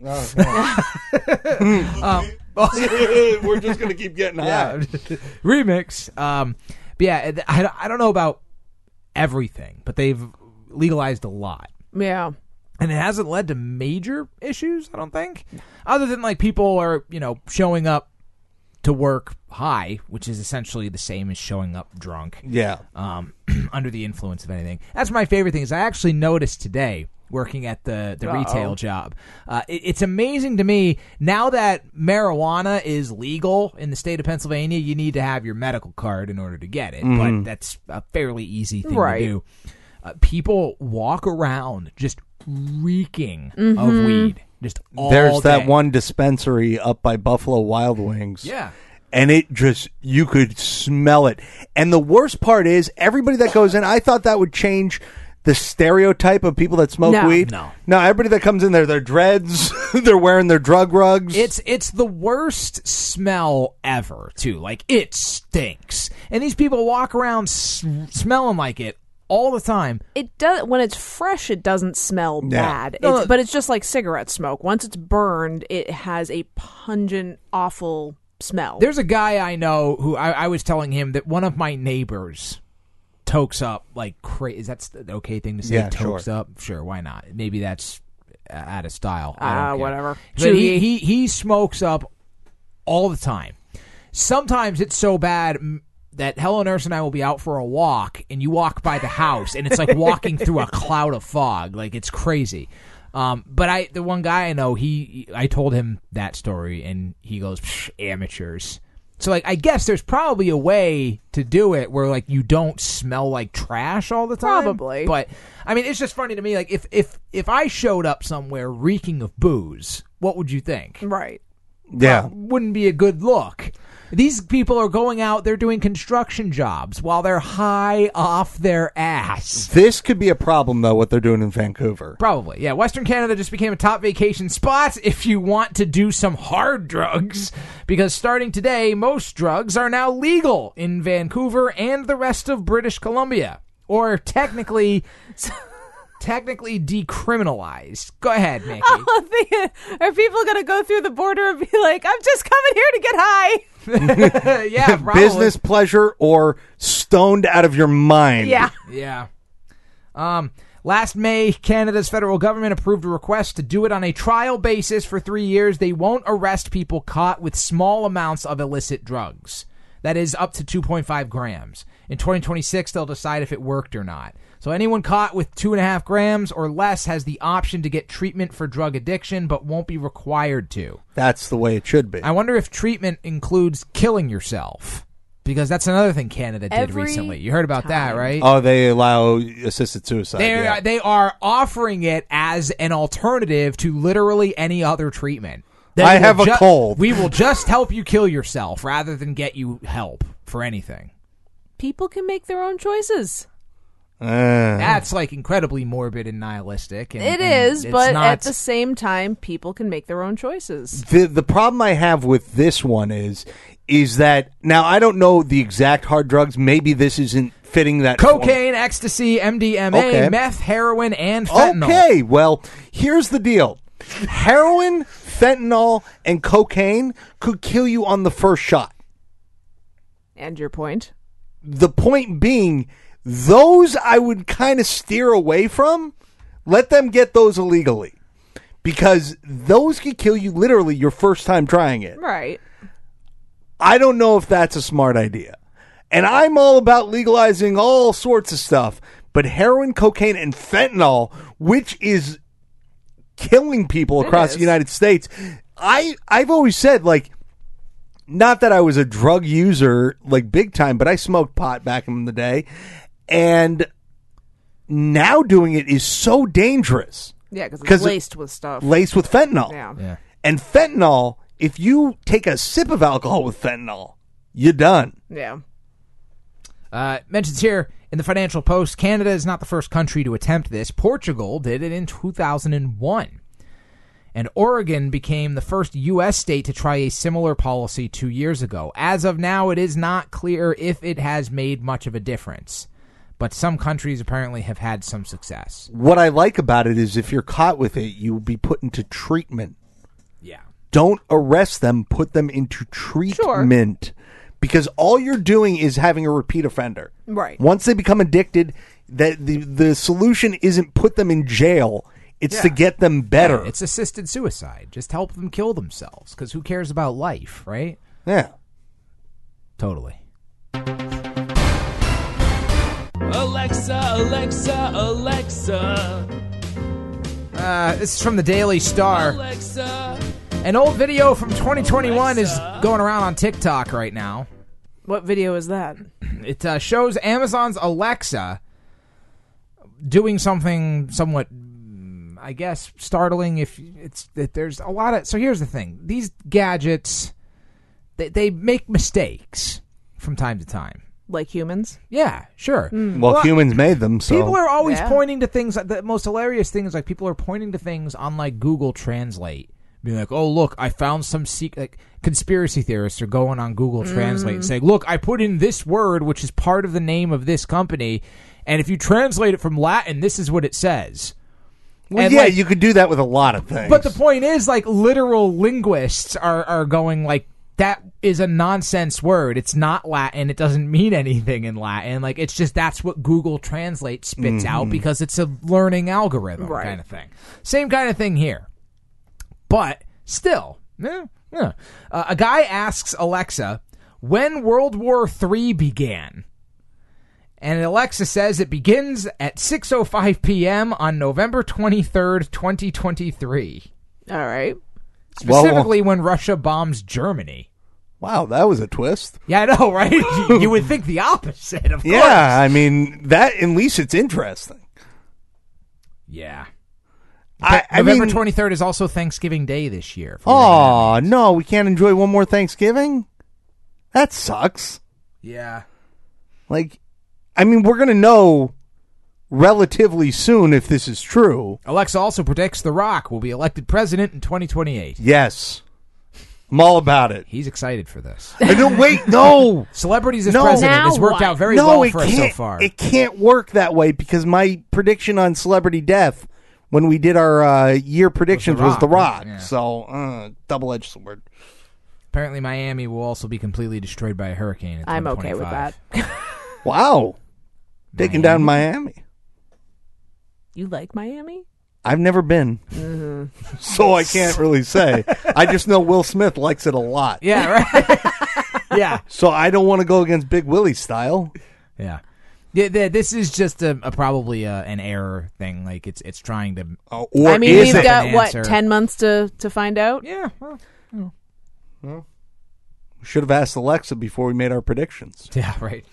We're just gonna keep getting Yeah. Remix. Um, but yeah, I, I don't know about everything, but they've legalized a lot. Yeah. And it hasn't led to major issues, I don't think. Other than, like, people are, you know, showing up to work high, which is essentially the same as showing up drunk. Yeah. Um, under the influence of anything. That's my favorite thing, is I actually noticed today, working at the, the Uh-oh. retail job. Uh, it, it's amazing to me, now that marijuana is legal in the state of Pennsylvania, you need to have your medical card in order to get it. But that's a fairly easy thing Right. to do. Uh, people walk around just reeking Mm-hmm. of weed. Just all There's that day. one dispensary up by Buffalo Wild Wings. Yeah. And it just, you could smell it. And the worst part is, everybody that goes in, I thought that would change the stereotype of people that smoke No. weed. No. No, everybody that comes in there, they're dreads, they're wearing their drug rugs. It's it's the worst smell ever, too. Like, it stinks. And these people walk around s- smelling like it all the time. It does when it's fresh. It doesn't smell Yeah. bad, No, it's, no. but it's just like cigarette smoke. Once it's burned, it has a pungent, awful smell. There's a guy I know who I, I was telling him that one of my neighbors tokes up like crazy. Is that the okay thing to say? Yeah, tokes sure. up? Sure, why not? Maybe that's uh, out of style. I Ah, don't care. whatever. But he, he he smokes up all the time. Sometimes it's so bad mm, that Helen Nurse and I will be out for a walk, and you walk by the house, and it's like walking through a cloud of fog. Like, it's crazy. Um, but I, the one guy I know, he, I told him that story, and he goes, Psh, amateurs. So, like, I guess there's probably a way to do it where, like, you don't smell like trash all the time. Probably. But, I mean, it's just funny to me. Like, if if if I showed up somewhere reeking of booze, what would you think? Right. Yeah. Well, wouldn't be a good look. These people are going out, they're doing construction jobs while they're high off their ass. This could be a problem, though, what they're doing in Vancouver. Probably, yeah. Western Canada just became a top vacation spot if you want to do some hard drugs, because starting today, most drugs are now legal in Vancouver and the rest of British Columbia. Or technically... technically decriminalized. Go ahead, Mickey. Oh, the, are people going to go through the border and be like, I'm just coming here to get high? Yeah, probably. Business pleasure or stoned out of your mind. Yeah. Yeah. Um, last May, Canada's federal government approved a request to do it on a trial basis for three years. They won't arrest people caught with small amounts of illicit drugs. That is up to two point five grams. In twenty twenty-six, they'll decide if it worked or not. So anyone caught with two and a half grams or less has the option to get treatment for drug addiction, but won't be required to. That's the way it should be. I wonder if treatment includes killing yourself, because that's another thing Canada did Every recently. You heard about that, time. right? Oh, they allow assisted suicide. They yeah. they are offering it as an alternative to literally any other treatment. They I will have a ju- cold. We will just help you kill yourself rather than get you help for anything. People can make their own choices. Uh, That's like incredibly morbid and nihilistic. And, It and is, it's but not, at the same time, people can make their own choices. the the problem I have with this one is is that now I don't know the exact hard drugs. Maybe this isn't fitting that cocaine, ecstasy, M D M A, Okay. meth, heroin, and fentanyl. Okay, well, here's the deal. Heroin, fentanyl, and cocaine could kill you on the first shot. And your point? The point being, those I would kind of steer away from. Let them get those illegally. Because those could kill you literally your first time trying it. Right. I don't know if that's a smart idea. And I'm all about legalizing all sorts of stuff. But heroin, cocaine, and fentanyl, which is killing people It across is. the United States, I, I've always said, like, not that I was a drug user, like, big time, but I smoked pot back in the day. And now doing it is so dangerous. Yeah, because 'Cause it's laced with stuff. Laced with fentanyl. Yeah. Yeah. And fentanyl, if you take a sip of alcohol with fentanyl, you're done. Yeah. Uh, mentions here in the Financial Post, Canada is not the first country to attempt this. Portugal did it in two thousand one. And Oregon became the first U S state to try a similar policy two years ago. As of now, it is not clear if it has made much of a difference. But some countries apparently have had some success. What I like about it is if you're caught with it, you'll be put into treatment. Yeah. Don't arrest them, put them into treatment. Because all you're doing is having a repeat offender. Right. Once they become addicted, that the, the solution isn't put them in jail. It's Yeah. to get them better. Yeah, it's assisted suicide. Just help them kill themselves. Because who cares about life, right? Yeah. Totally. Alexa, Alexa, Alexa. Uh, this is from the Daily Star. Alexa. An old video from twenty twenty-one is going around on TikTok right now. What video is that? It uh, shows Amazon's Alexa doing something somewhat, I guess, startling. If it's that there's a lot of. So here's the thing: these gadgets, they, they make mistakes from time to time. Like humans? Yeah, sure. Well, humans made them, so. People are always Yeah. pointing to things. The most hilarious thing is like people are pointing to things on like Google Translate, being like, "Oh, look, I found some secret." Like, conspiracy theorists are going on Google Translate and saying, "Look, I put in this word, which is part of the name of this company, and if you translate it from Latin, this is what it says." Well, And, yeah, like- you could do that with a lot of things. But the point is, like, literal linguists are, are going, like, that is a nonsense word. It's not Latin. It doesn't mean anything in Latin. Like, it's just that's what Google Translate spits out because it's a learning algorithm Right. kind of thing. Same kind of thing here. But still, eh, yeah. Uh, a guy asks Alexa when World War Three began. And Alexa says it begins at six oh five p.m. on November twenty-third, twenty twenty-three. All right. Specifically when Russia bombs Germany. Wow, that was a twist. Yeah, I know, right? you, you would think the opposite, of course. Yeah, I mean, that at least it's interesting. Yeah. I, I November mean, twenty-third is also Thanksgiving Day this year. Oh, no, we can't enjoy one more Thanksgiving? That sucks. Yeah. Like, I mean, we're going to know relatively soon if this is true. Alexa also predicts The Rock will be elected president in twenty twenty-eight. Yes. I'm all about it. He's excited for this. No, wait, no. Celebrities as no. president Now has worked what? out very no, well it for us so can't- far. It can't work that way because my prediction on celebrity death when we did our uh, year predictions was The Rock. Yeah. So, uh, double-edged sword. Apparently Miami will also be completely destroyed by a hurricane in I'm okay with twenty twenty-five. that. Wow. Taking down Miami. You like Miami? I've never been, Mm-hmm. so I can't really say. I just know Will Smith likes it a lot. Yeah, right. yeah. So I don't want to go against Big Willie style. Yeah. Yeah, th- this is just a, a probably a, an error thing. Like it's it's trying to. Uh, or I mean, is we've it? got, an what, answer. ten months to, to find out? Yeah. Well, We should have asked Alexa before we made our predictions. yeah. Right.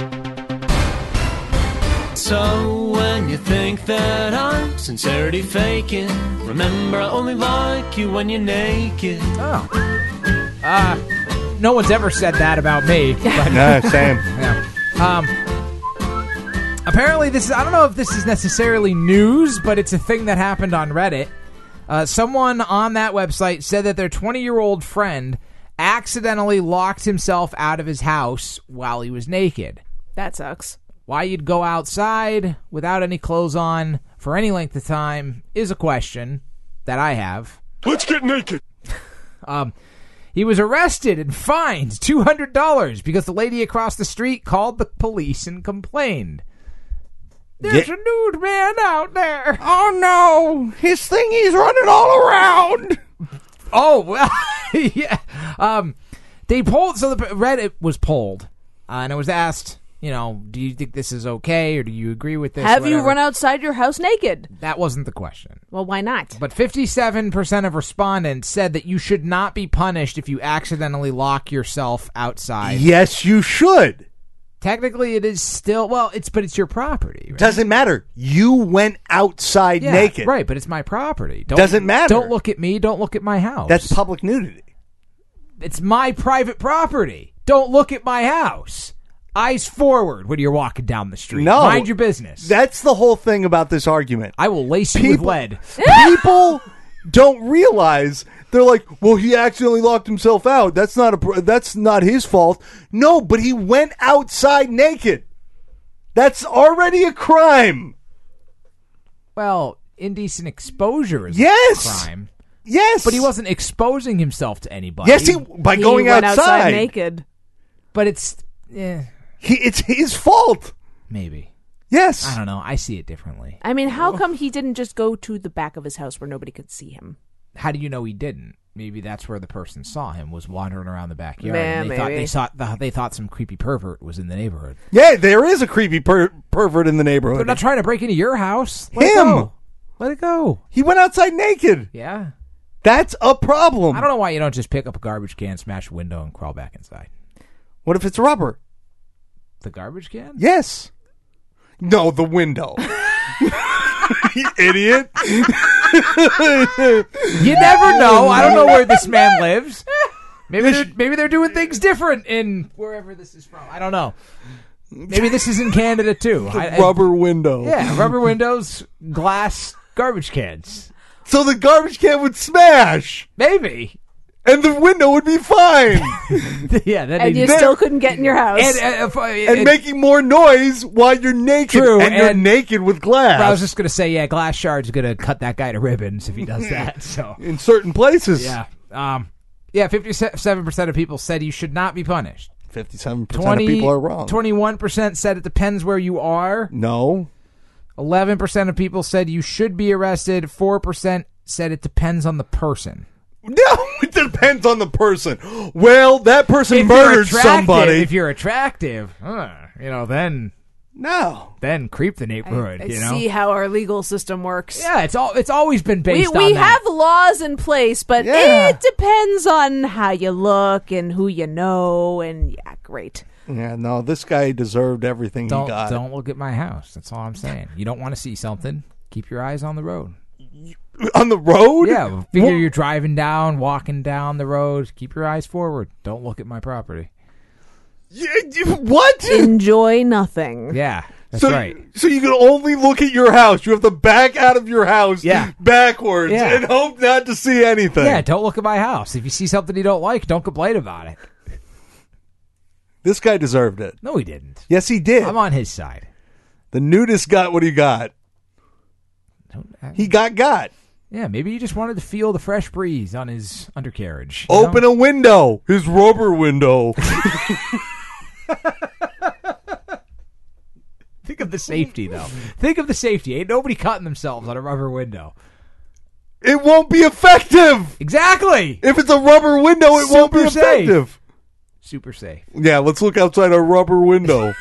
So when you think that I'm sincerity faking, remember I only like you when you're naked. Oh. Uh, no one's ever said that about me. But, No, same. yeah. Um. Apparently, this is. I don't know if this is necessarily news, but it's a thing that happened on Reddit. Uh, someone on that website said that their twenty-year-old friend accidentally locked himself out of his house while he was naked. That sucks. Why you'd go outside without any clothes on for any length of time is a question that I have. Let's get naked. Um, he was arrested and fined two hundred dollars because the lady across the street called the police and complained. There's Yeah. a nude man out there. Oh no, his thingy's running all around. Oh, well, yeah. Um, they polled, so the Reddit was polled, uh, and it was asked, you know, do you think this is okay, or do you agree with this? Have you whatever. run outside your house naked? That wasn't the question. Well, why not? But fifty-seven percent of respondents said that you should not be punished if you accidentally lock yourself outside. Yes, you should. Technically, it is still, well, it's but it's your property. Right? Doesn't matter. You went outside Yeah, naked. right, but it's my property. Don't, Doesn't matter. Don't look at me. Don't look at my house. That's public nudity. It's my private property. Don't look at my house. Eyes forward when you're walking down the street. No. Mind your business. That's the whole thing about this argument. I will lace you People- with lead. People don't realize. They're like, well, he accidentally locked himself out. That's not a. pr- That's not his fault. No, but he went outside naked. That's already a crime. Well, indecent exposure is Yes. a crime. Yes, But he wasn't exposing himself to anybody. Yes, he by He going went outside. naked. But it's, eh, He, it's his fault. maybe. Yes. I don't know. I see it differently. I mean, how come he didn't just go to the back of his house where nobody could see him? How do you know he didn't? Maybe that's where the person saw him, was wandering around the backyard. Yeah, and they thought maybe. they thought they thought some creepy pervert was in the neighborhood. Yeah, there is a creepy per- pervert in the They're neighborhood. not trying to break into your house. Let Him. It go. Let it go. He went outside naked. Yeah. That's a problem. I don't know why you don't just pick up a garbage can, smash a window, and crawl back inside. What if it's rubber? The garbage can? Yes. No, the window. You idiot. You never know. I don't know where this man lives. Maybe they're, maybe they're doing things different in wherever this is from. I don't know. Maybe this is in Canada too. The I- I- rubber window. Yeah, rubber windows, glass garbage cans. So the garbage can would smash. Maybe. And the window would be fine. Yeah, that And you and, still couldn't get in your house. and, uh, and making more noise while you're naked. True, and, you're and- naked with glass. I was just gonna say, yeah, glass shard's gonna cut that guy to ribbons if he does that. So in certain places. yeah, um, yeah, fifty-seven percent of people said you should not be punished. fifty-seven percent of people are wrong. Twenty-one percent said it depends where you are. No. Eleven percent of people said you should be arrested. Four percent said it depends on the person. No, it depends on the person. Well, that person If you're murdered attractive- somebody. If you're attractive, huh, you know, then No. Then creep the neighborhood. I you know. see how our legal system works. Yeah, it's all. It's always been We, based we on that. have laws in place, but Yeah. it depends on how you look and who you know. And yeah, great. Yeah, no, this guy deserved everything Don't he got. don't look at my house. That's all I'm saying. You don't want to see something. Keep your eyes on the road. On the road? Yeah, figure What? you're driving down, walking down the road. Keep your eyes forward. Don't look at my property. Y- y- What? Enjoy nothing. Yeah, that's so, right. So you can only look at your house. You have to back out of your house Yeah. backwards Yeah. and hope not to see anything. Yeah, don't look at my house. If you see something you don't like, don't complain about it. This guy deserved it. No, he didn't. Yes, he did. I'm on his side. The nudist got what he got. Don't- I- He got got. Yeah, maybe he just wanted to feel the fresh breeze on his undercarriage. you Open know? a window. His rubber window. Think of the safety, though. Think of the safety. Ain't nobody cutting themselves on a rubber window. It won't be effective. Exactly. If it's a rubber window, it won't be Super safe. effective. Super safe. Yeah, let's look outside a rubber window.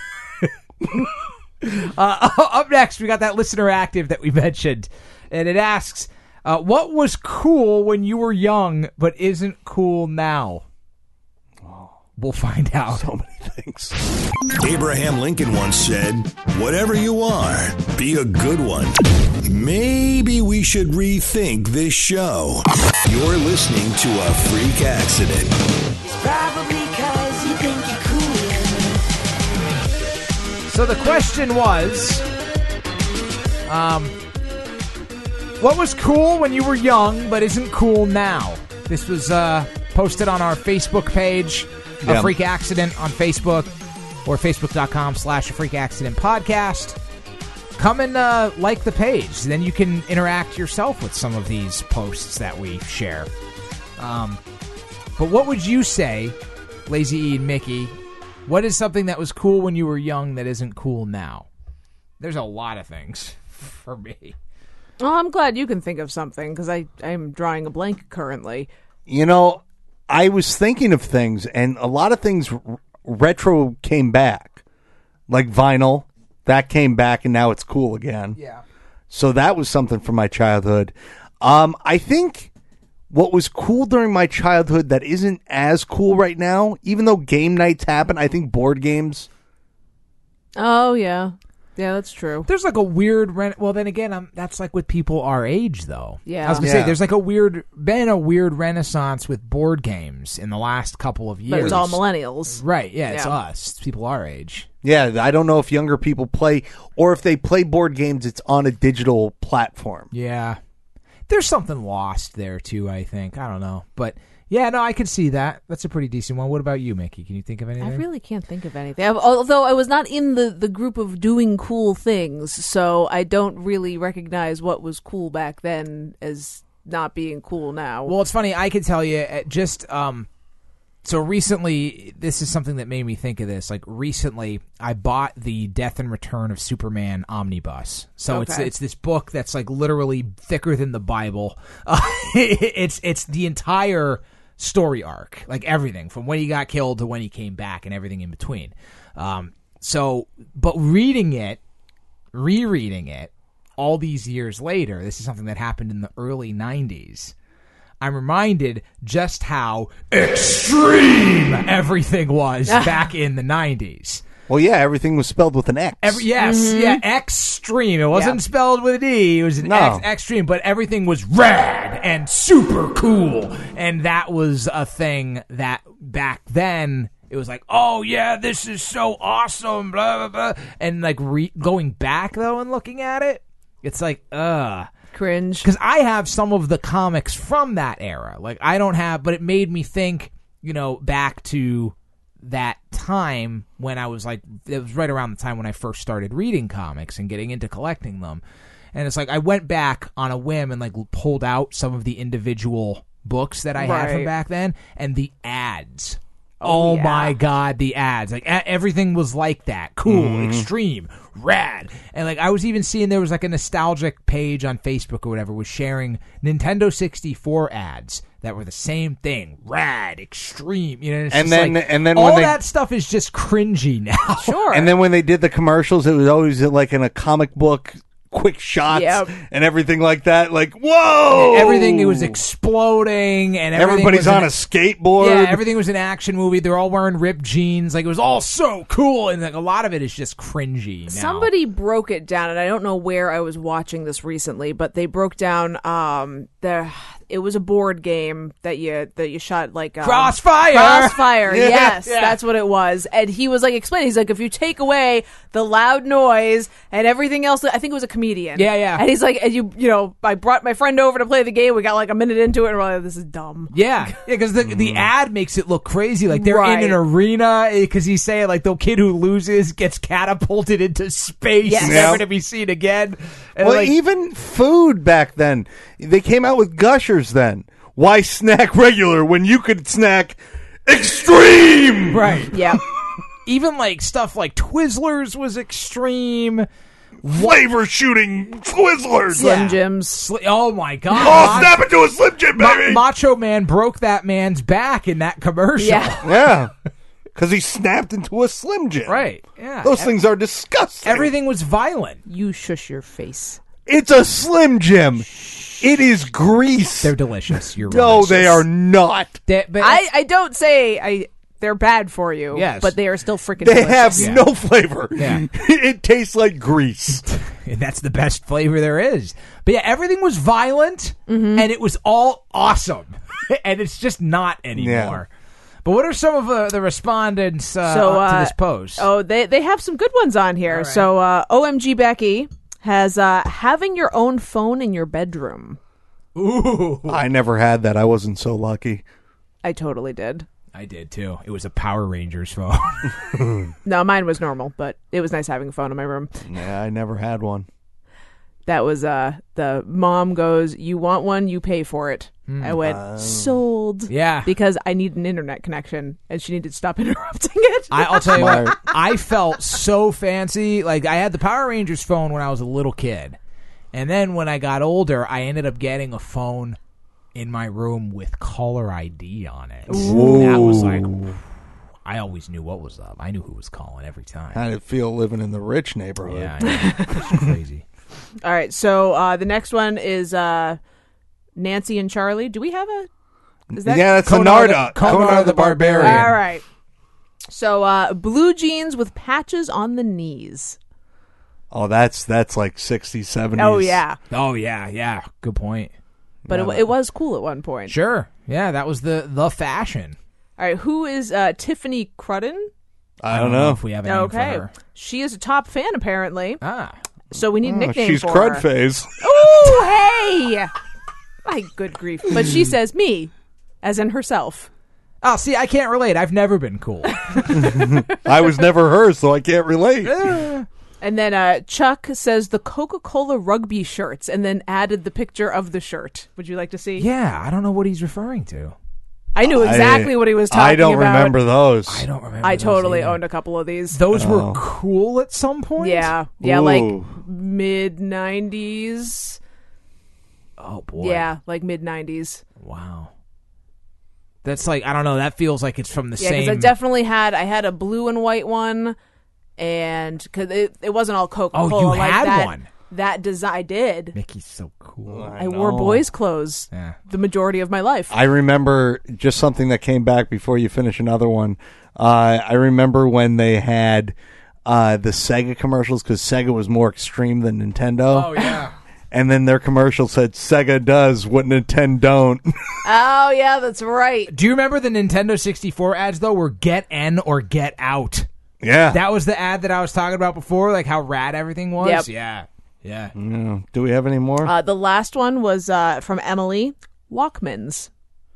Uh, up next, we got that listener active that we mentioned, and it asks, uh, "What was cool when you were young, but isn't cool now?" We'll find out. So many things. Abraham Lincoln once said, "Whatever you are, be a good one." Maybe we should rethink this show. You're listening to A Freak Accident. Probably cause you think you're cool. So the question was, um, what was cool when you were young, but isn't cool now? This was uh, posted on our Facebook page, Yeah. A Freak Accident on Facebook, or facebook.com slash A Freak Accident Podcast. Come and uh, like the page. Then you can interact yourself with some of these posts that we share. Um, but what would you say, Lazy E and Mickey, what is something that was cool when you were young that isn't cool now? There's a lot of things for me. Well, I'm glad you can think of something because I I'm drawing a blank currently. You know, I was thinking of things, and a lot of things r- retro came back. Like vinyl. That came back, and now it's cool again. Yeah. So that was something from my childhood. Um, I think what was cool during my childhood that isn't as cool right now, even though game nights happen, I think board games. Oh yeah, yeah, that's true. There's like a weird re- well then again I'm, that's like with people our age though. Yeah. I was gonna Yeah. say there's like a weird been a weird renaissance with board games in the last couple of years. But it's all millennials. Right, yeah, it's Yeah. us. It's people our age. Yeah, I don't know if younger people play, or if they play board games, it's on a digital platform. Yeah. There's something lost there too, I think. I don't know. But yeah, no, I could see that. That's a pretty decent one. What about you, Mickey? Can you think of anything? I really can't think of anything. I've, although I was not in the, the group of doing cool things, so I don't really recognize what was cool back then as not being cool now. Well, it's funny. I could tell you uh, just um, so recently. This is something that made me think of this. Like recently, I bought the Death and Return of Superman omnibus. So it's Okay. it's this book that's like literally thicker than the Bible. Uh, it's it's the entire story arc, like everything from when he got killed to when he came back and everything in between. Um, so, but reading it, rereading it, all these years later, this is something that happened in the early nineties. I'm reminded just how extreme everything was back in the nineties. Well, yeah, everything was spelled with an X. Every, yes, yeah, extreme. It wasn't Yeah. spelled with an E. It was an No. X, extreme, but everything was rad and super cool. And that was a thing that back then, it was like, oh, yeah, this is so awesome, blah, blah, blah. And like re- going back, though, and looking at it, it's like, ugh. Cringe. Because I have some of the comics from that era. Like, I don't have, but it made me think, you know, back to that time when I was like, it was right around the time when I first started reading comics and getting into collecting them. And it's like, I went back on a whim and like pulled out some of the individual books that I had from Right. back then, and the ads Oh, yeah. my God, the ads. Like, a- everything was like that. Cool, Mm-hmm. extreme, rad. And, like, I was even seeing there was, like, a nostalgic page on Facebook or whatever was sharing Nintendo sixty-four ads that were the same thing. Rad, extreme. You know, it's And just then- like, and then all when they- that stuff is just cringy now. Sure. And then when they did the commercials, it was always like in a comic book, quick shots Yep. and everything like that. Like, whoa! Everything, it was exploding, and everything Everybody's was on an- a skateboard. Yeah, everything was an action movie. They're all wearing ripped jeans. Like, it was all so cool, and like a lot of it is just cringy now. Somebody broke it down, and I don't know where I was watching this recently, but they broke down um the it was a board game that you that you shot like um, Crossfire! Crossfire, Yeah. yes, Yeah. that's what it was. And he was like explaining, he's like, if you take away the loud noise and everything else, I think it was a comedian. Yeah, yeah. And he's like, and you you know, I brought my friend over to play the game. We got like a minute into it, and we're like, this is dumb. Yeah, yeah, because the the ad makes it look crazy. Like they're Right. in an arena. Because he's saying like the kid who loses gets catapulted into space, Yes. never Yeah. to be seen again. And Well, like, even food back then, they came out with Gushers then. Why snack regular when you could snack extreme? right, Yeah. even like stuff like Twizzlers was extreme. Flavor shooting Twizzlers. Slim Yeah. Jims. Sli- oh my god! Oh, snap it to a Slim Jim, Ma- baby! Macho Man broke that man's back in that commercial. Yeah. yeah. Because he snapped into a Slim Jim. Right. Yeah. Those Ev- things are disgusting. Everything was violent. You shush your face. It's a Slim Jim. It is grease. They're delicious. You're no, right. they are not. They- but I, I don't say I they're bad for you. Yes. But they are still freaking They delicious. have Yeah. no flavor. Yeah. It tastes like grease. and that's the best flavor there is. But yeah, everything was violent, Mm-hmm. and it was all awesome, and it's just not anymore. But what are some of uh, the respondents uh, So, to uh, this post? Oh, they they have some good ones on here. All right. So uh, O M G Becky has uh, having your own phone in your bedroom. Ooh, I never had that. I wasn't so lucky. I totally did. I did too. It was a Power Rangers phone. No, mine was normal, but it was nice having a phone in my room. Yeah, I never had one. That was uh the mom goes, "You want one, you pay for it." I went, Um, sold. Yeah. Because I need an internet connection, and she needed to stop interrupting it. I, I'll tell you what, Smart. I felt so fancy. Like, I had the Power Rangers phone when I was a little kid. And then when I got older, I ended up getting a phone in my room with caller I D on it. That was like, I always knew what was up. I knew who was calling every time. How did it feel living in the rich neighborhood? Yeah, I know. It's crazy. All right, so uh, the next one is uh, Nancy and Charlie. Do we have a? Is that yeah, that's Conar Sonarda. the- Conar the Barbarian. All right. So uh, blue jeans with patches on the knees. Oh, that's that's like sixties, seventies. Oh yeah, Oh, yeah, yeah. Good point. but it, it was cool at one point. Sure. Yeah, that was the, the fashion. All right, who is uh, Tiffany Crudden? I don't know. if we have a name Okay, for her. she is a top fan apparently. Ah. So we need a Oh, nickname she's for crud her. phase. Ooh, hey! My good grief! But she says me, as in herself. Oh, see, I can't relate. I've never been cool. I was never her, so I can't relate. And then uh, Chuck says the Coca-Cola rugby shirts, and then added the picture of the shirt. Would you like to see? Yeah, I don't know what he's referring to. I knew exactly I- what he was talking I don't about. remember those. I don't remember. I those totally either. owned a couple of these. Those Oh. were cool at some point? Yeah, yeah, Ooh. like mid nineties. Oh, boy. Yeah, like mid nineties. Wow. That's like, I don't know, that feels like it's from the Yeah, because same... I definitely had I had a blue and white one, and because it, it wasn't all Coca Cola. Oh, you like had that, one? That design I did. Mickey's so cool. I, wore boys' clothes Yeah. the majority of my life. I remember just something that came back before you finish another one. Uh, I remember when they had uh, the Sega commercials because Sega was more extreme than Nintendo. Oh, yeah. And then their commercial said, Sega does what Nintendo don't. Oh yeah, that's right. Do you remember the Nintendo sixty-four ads, though, were get in or get out? yeah. That was the ad that I was talking about before, like how rad everything was? Yep. Yeah. Yeah. Yeah. Do we have any more? Uh, the last one was uh, from Emily. Walkmans.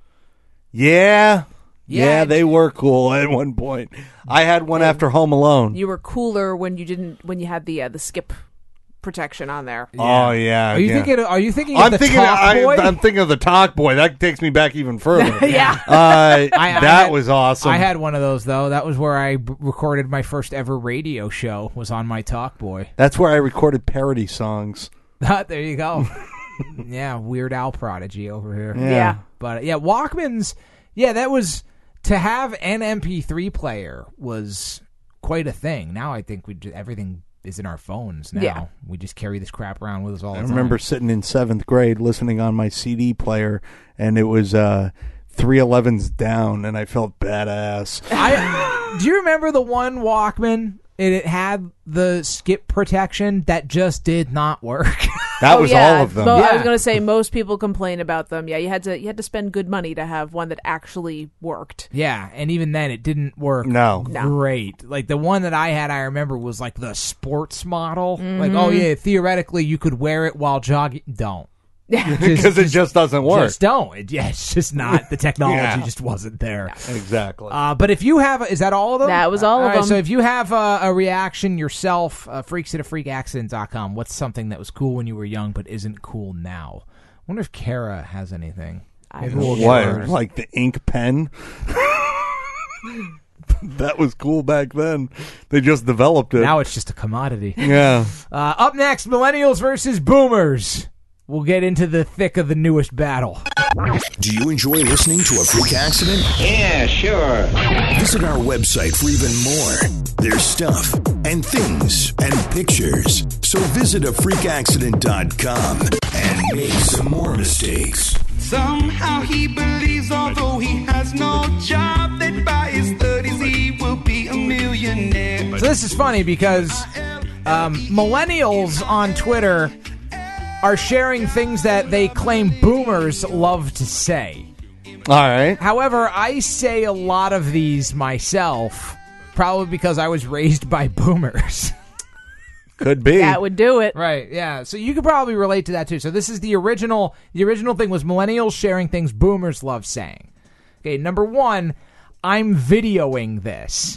yeah. yeah. Yeah. they were cool at one point. I had one after Home Alone. You were cooler when you didn't when you had the uh, the skip protection on there. Oh yeah. Are you yeah. thinking? Are you thinking? I'm of the thinking. Talk I, Boy? I'm thinking of the Talk Boy. That takes me back even further. Yeah. Uh, I- I that had- was awesome. I had one of those though. That was where I b- recorded my first ever radio show. Was on my Talk Boy. That's where I recorded parody songs. There you go. Yeah, Weird Al prodigy over here. Yeah. Yeah. But uh, yeah, Walkmans. Yeah, that was to have an M P three player was quite a thing. Now I think we just, everything is in our phones now. Yeah. We just carry this crap around with us all the I time. remember sitting in seventh grade listening on my C D player, and it was uh, three elevens down, and I felt badass. I, do you remember the one Walkman? And it had the skip protection that just did not work. That Oh, was yeah. all of them. Mo- I Yeah. was going to say most people complain about them. Yeah, you had to you had to spend good money to have one that actually worked. Yeah, and even then it didn't work No. No. great. Like the one that I had, I remember was like the sports model. Mm-hmm. Like, oh yeah, theoretically you could wear it while jogging. Don't. Because it just doesn't work. Just don't. It, yeah, it's just not. The technology Yeah. just wasn't there. Exactly. Uh, but if you have, is that all of them? That was all of right, them. So if you have a, a reaction yourself, uh, freaks at a freak accident dot com, what's something that was cool when you were young but isn't cool now? I wonder if Kara has anything. Maybe we'll get what? hers. Like the ink pen? That was cool back then. They just developed it. Now it's just a commodity. yeah. Uh, up next, millennials versus boomers. We'll get into the thick of the newest battle. Do you enjoy listening to A Freak Accident? Yeah, sure. Visit our website for even more. There's stuff and things and pictures. So visit a freak accident dot com and make some more mistakes. Somehow he believes, although he has no job, that by his thirties he will be a millionaire. So this is funny because um, millennials on Twitter are sharing things that they claim boomers love to say. All right. However, I say a lot of these myself, probably because I was raised by boomers. Could be. That would do it. Right, yeah. So you could probably relate to that too. So this is the original the original thing was millennials sharing things boomers love saying. Okay, number one, I'm videoing this.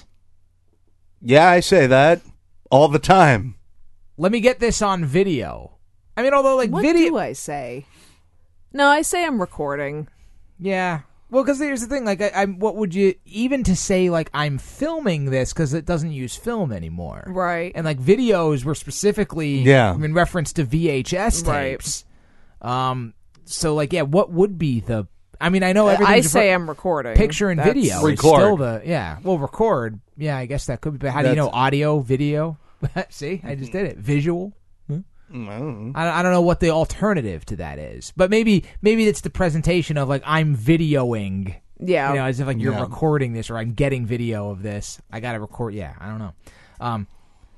Yeah, I say that all the time. Let me get this on video. I mean, although like What video do I say? No, I say I'm recording. Yeah. Well, because here's the thing, like, I, I'm, what would you even to say, like, I'm filming this because it doesn't use film anymore, Right. And like videos were specifically, Yeah. in reference to V H S Right. tapes. Um. So, like, yeah, what would be the? I mean, I know I everything's say refer- I'm recording. picture and That's- video. is Record. still the yeah. Well, record. Yeah, I guess that could be. But how do you That's- know audio, video? See, I just did it. Visual. Mm, I, I don't know what the alternative to that is, but maybe maybe it's the presentation of like I'm videoing, Yeah. you know, as if like you're Yeah. recording this or I'm getting video of this. I got to record. Yeah, I don't know. Um,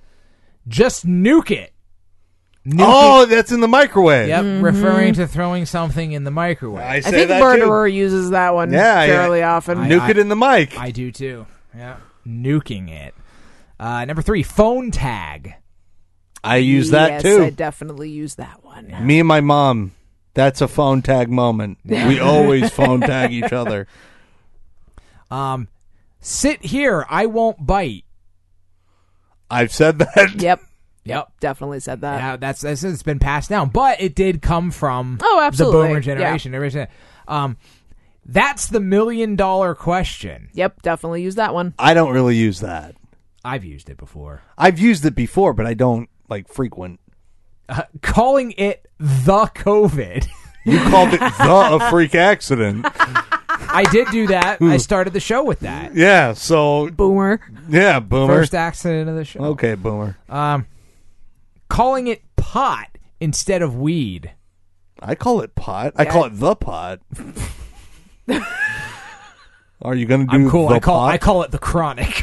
just nuke it. Nuke Oh, that's in the microwave. it. Yep, referring to throwing something in the microwave. I I say think that Murderer uses that one Yeah, yeah. fairly often. I- Nuke it in the mic. I do too. Yeah, nuking it. Uh, number three, phone tag. I use that yes, too. I definitely use that one. Me and my mom. That's a phone tag moment. We always phone tag each other. Um, sit here. I won't bite. I've said that. Yep. Yep. Definitely said that. Yeah, that's, that's it's been passed down, but it did come from Oh, absolutely. the boomer generation. Everything. Um, that's the million dollar question. Yep. Definitely use that one. I don't really use that. I've used it before. I've used it before, but I don't like frequent. Uh, calling it the COVID. You called it the a freak accident. I did do that. I started the show with that. Yeah, so Boomer. yeah, boomer. First accident of the show. Okay, boomer. Um, calling it pot instead of weed. I call it pot. I call it the pot. Are you going to do I'm cool. the I call pot? I call it the chronic.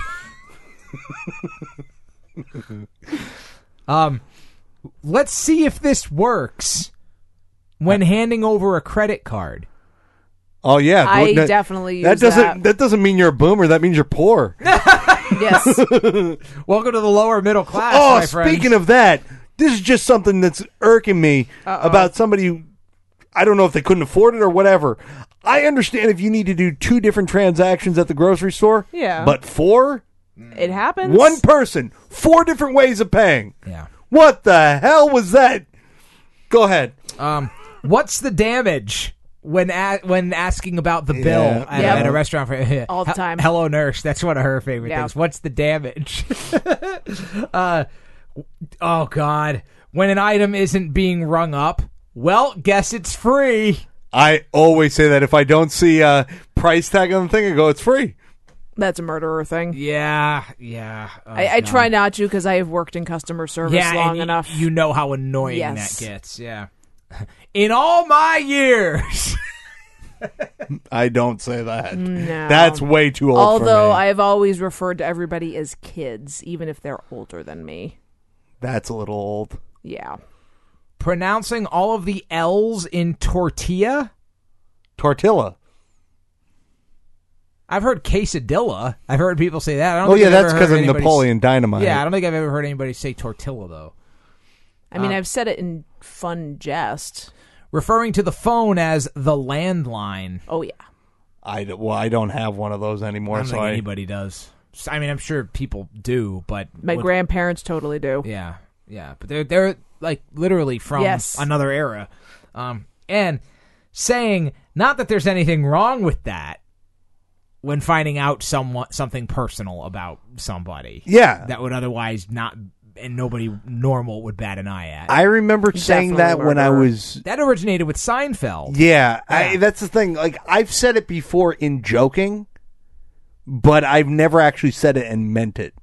um, let's see if this works when handing over a credit card. Oh yeah, I that- definitely use that doesn't that. that doesn't mean you're a boomer. That means you're poor. Yes. Welcome to the lower middle class. Oh, my friends. speaking of that, this is just something that's irking me Uh-oh. about somebody who, I don't know if they couldn't afford it or whatever. I understand if you need to do two different transactions at the grocery store. Yeah. But four? It happens. One person, four different ways of paying. Yeah. What the hell was that? Go ahead. Um, what's the damage when a- when asking about the Yeah. bill at, Yep. at a restaurant? For, All the He- time. Hello, nurse. That's one of her favorite Yeah. things. What's the damage? uh, oh God, when an item isn't being rung up, well, guess it's free. I always say that if I don't see a price tag on the thing, I go, it's free. That's a murderer thing. Yeah, yeah. Oh, I, I God. try not to because I have worked in customer service yeah, long and y- enough. You know how annoying Yes. that gets. Yeah. In all my years. I don't say that. No. That's way too old Although for me. I've always referred to everybody as kids, even if they're older than me. That's a little old. Yeah. Pronouncing all of the L's in tortilla. Tortilla. I've heard quesadilla. I've heard people say that. I don't Oh, think yeah, I've that's ever because heard of anybody Napoleon s- Dynamite. Yeah, I don't think I've ever heard anybody say tortilla, though. I mean, Uh, I've said it in fun jest. Referring to the phone as the landline. Oh, yeah. I, d- well, I don't have one of those I anymore. don't so think I, anybody does. S- I mean, I'm sure people do, but... My what- grandparents totally do. Yeah, yeah. But they're, they're like, literally from Yes. another era. Um, and saying, not that there's anything wrong with that, when finding out somewhat something personal about somebody. Yeah. That would otherwise not, and nobody normal would bat an eye at. I remember saying that Definitely when I murder. was... that originated with Seinfeld. Yeah, Yeah. I, that's the thing. Like, I've said it before in joking, but I've never actually said it and meant it,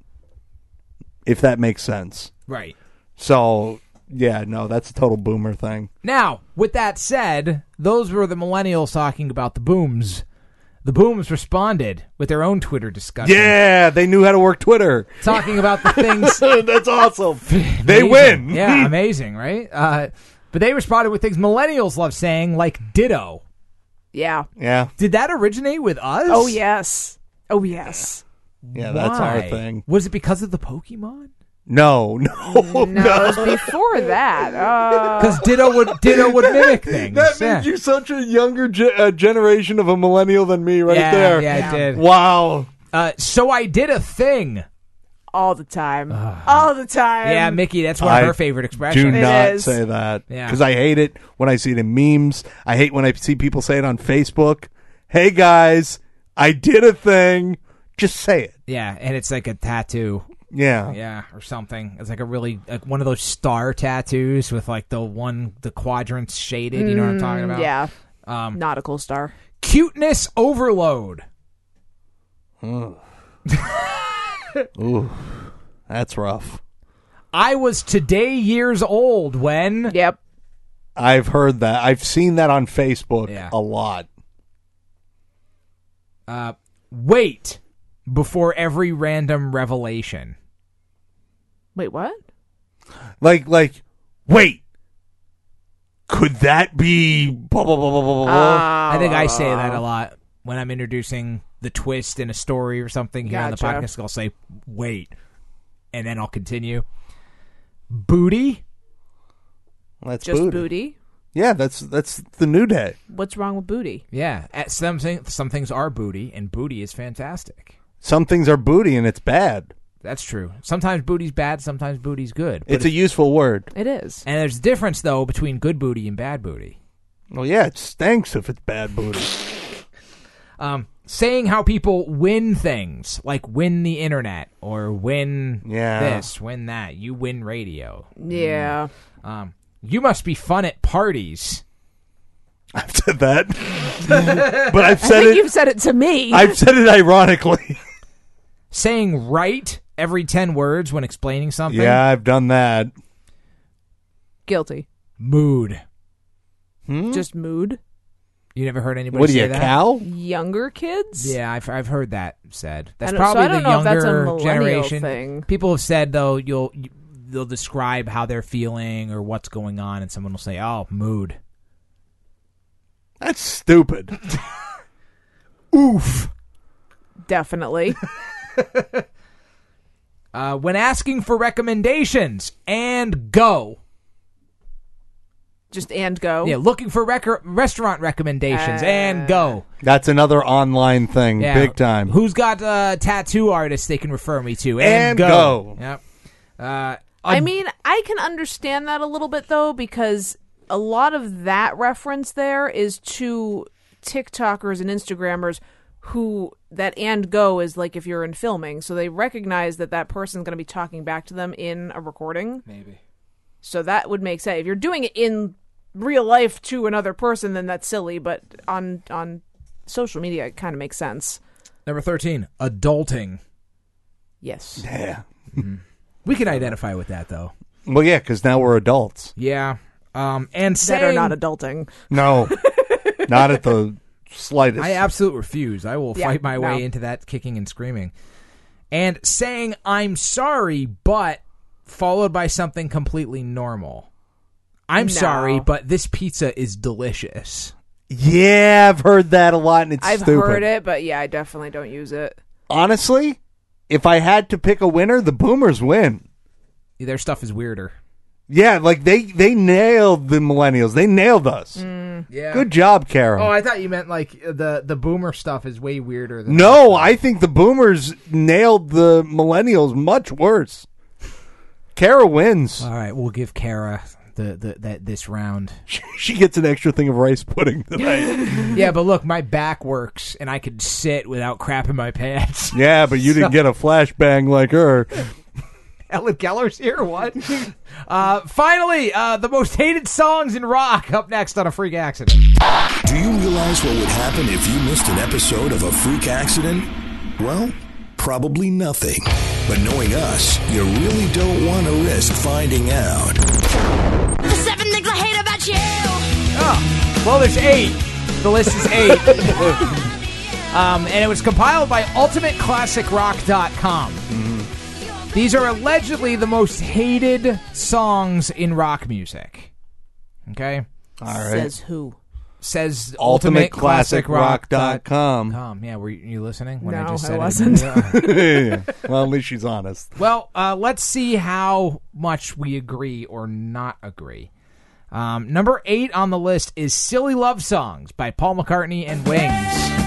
if that makes sense. Right. So, yeah, no, that's a total boomer thing. Now, with that said, those were the millennials talking about the booms. The booms responded with their own Twitter discussion. Yeah, they knew how to work Twitter. Talking about the things... That's awesome. They Amazing. win. Yeah, amazing, right? Uh, but they responded with things millennials love saying, like ditto. Yeah. Yeah, Did that originate with us? Oh, yes. Oh, yes. yeah, that's our Why? thing. Was it because of the Pokemon? No, no, No, it was before that. Uh, Because ditto would ditto would mimic things. That yeah. means you're such a younger ge- uh, generation of a millennial than me, right yeah, there. Yeah, it did. Wow. Uh, so I did a thing. all the time. all the time. Yeah, Mickey, that's one I of her favorite expressions. Do It not is. say that. Yeah. Because I hate it when I see it in memes. I hate when I see people say it on Facebook. Hey, guys, I did a thing. Just say it. Yeah, and it's like a tattoo. Yeah. Yeah, or something. It's like a really like one of those star tattoos with like the one the quadrants shaded. You know what I'm talking about? Yeah. Um, Nautical star. cuteness overload. Ooh, that's rough. I was today years old when. Yep. I've heard that. I've seen that on Facebook Yeah. a lot. Uh, wait before every random revelation. Wait, what? Like, like, wait. Could that be blah, blah, blah, blah, blah, blah? I think I say that a lot when I'm introducing the twist in a story or something here on the Gotcha. podcast. I'll say, wait, and then I'll continue. Booty? That's Just booty. booty? Yeah, that's that's the new day. What's wrong with booty? Yeah. At some, thing, some things are booty, and booty is fantastic. Some things are booty and it's bad. That's true. Sometimes booty's bad, sometimes booty's good. But It's a useful word. It is. and there's a difference, though, between good booty and bad booty. Well, yeah, it stinks if it's bad booty. Um, saying how people win things, like win the internet or win Yeah. this, win that. You win radio. Yeah. Um, you must be fun at parties. I've said that, but I've I said think it. you've said it to me. I've said it ironically. Saying right every ten words when explaining something. Yeah, I've done that. Guilty. Mood. Hmm? Just mood. You never heard anybody What are say you, a that? cow? Younger kids? Yeah, I've I've heard that said. That's I don't- so probably I don't the know if that's a younger millennial generation. thing. People have said though you'll you, they'll describe how they're feeling or what's going on, and someone will say, "Oh, mood." That's stupid. Oof. Definitely. Uh, when asking for recommendations, and go. Just and go. Yeah, looking for rec- restaurant recommendations, Uh, and go. That's another online thing, Yeah. big time. Who's got uh, tattoo artists they can refer me to? And, And go. Yep. Uh, I mean, I can understand that a little bit, though, because a lot of that reference there is to TikTokers and Instagrammers who that and go is like if you're in filming. So they recognize that that person's going to be talking back to them in a recording. Maybe. So that would make sense. If you're doing it in real life to another person, then that's silly. But on on social media, it kind of makes sense. Number thirteen, adulting. Yes. Yeah. Mm-hmm. We can identify with that, though. Well, yeah, because now we're adults. Yeah. Um, and That saying, are not adulting. No, not at the slightest. I absolutely refuse. I will Yeah, fight my no. way into that kicking and screaming. And saying, I'm sorry, but followed by something completely normal. I'm No. sorry, but this pizza is delicious. Yeah, I've heard that a lot, and it's I've stupid. heard it, but yeah, I definitely don't use it. Honestly, if I had to pick a winner, the Boomers win. Their stuff is weirder. Yeah, like they, they nailed the millennials. They nailed us. Yeah. Good job, Carol. Oh, I thought you meant like the, the boomer stuff is way weirder than No, I think the Boomers nailed the millennials much worse. Kara wins. All right, we'll give Kara the, the that this round. She gets an extra thing of rice pudding tonight. Yeah, but look, my back works, and I could sit without crapping my pants. Yeah, but you didn't get a flashbang like her. Ellen Keller's here, what? uh, finally, uh, the most hated songs in rock, up next on A Freak Accident. Do you realize what would happen if you missed an episode of A Freak Accident? Well, probably nothing. But knowing us, you really don't want to risk finding out. The seven things I hate about you. Oh, well, there's eight. The list is eight. um, and it was compiled by ultimate classic rock dot com. These are allegedly the most hated songs in rock music. Okay? All right. Says who? Says ultimate classic rock dot com. com. Yeah, were you, you listening when I No, just I said wasn't. it? Yeah. Well, at least she's honest. Well, uh, let's see how much we agree or not agree. Um, number eight on the list is Silly Love Songs by Paul McCartney and Wings.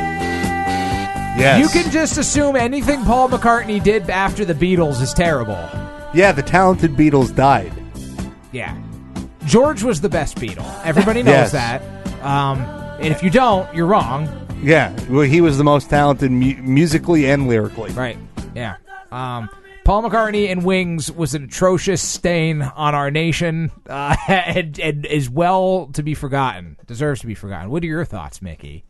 Yes. You can just assume anything Paul McCartney did after the Beatles is terrible. Yeah, the talented Beatles died. Yeah. George was the best Beatle. Everybody knows Yes. that. Um, and if you don't, you're wrong. Yeah, well, he was the most talented mu- musically and lyrically. Right. Yeah. Um, Paul McCartney and Wings was an atrocious stain on our nation uh, and, and is well to be forgotten. Deserves to be forgotten. What are your thoughts, Mickey?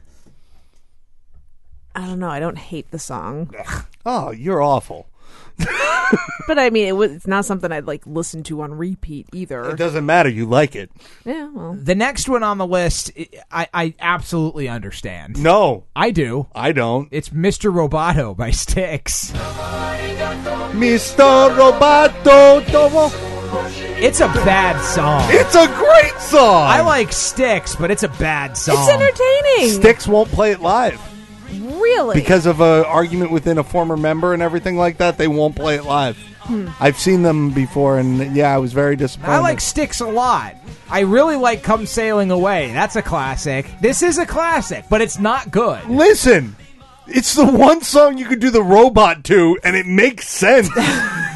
I don't know. I don't hate the song. Oh, you're awful. But I mean, it was, it's not something I'd like listen to on repeat either. It doesn't matter. You like it. Yeah, well. The next one on the list, I, I absolutely understand. No, I do. I don't. It's Mister Roboto by Styx. Mister Roboto. Tomo. It's a bad song. It's a great song. I like Styx, but it's a bad song. It's entertaining. Styx won't play it live. Really? Because of an argument within a former member and everything like that, they won't play it live. Hmm. I've seen them before, and yeah, I was very disappointed. I like Styx a lot. I really like Come Sailing Away. That's a classic. This is a classic, but it's not good. Listen, it's the one song you could do the robot to, and it makes sense. Give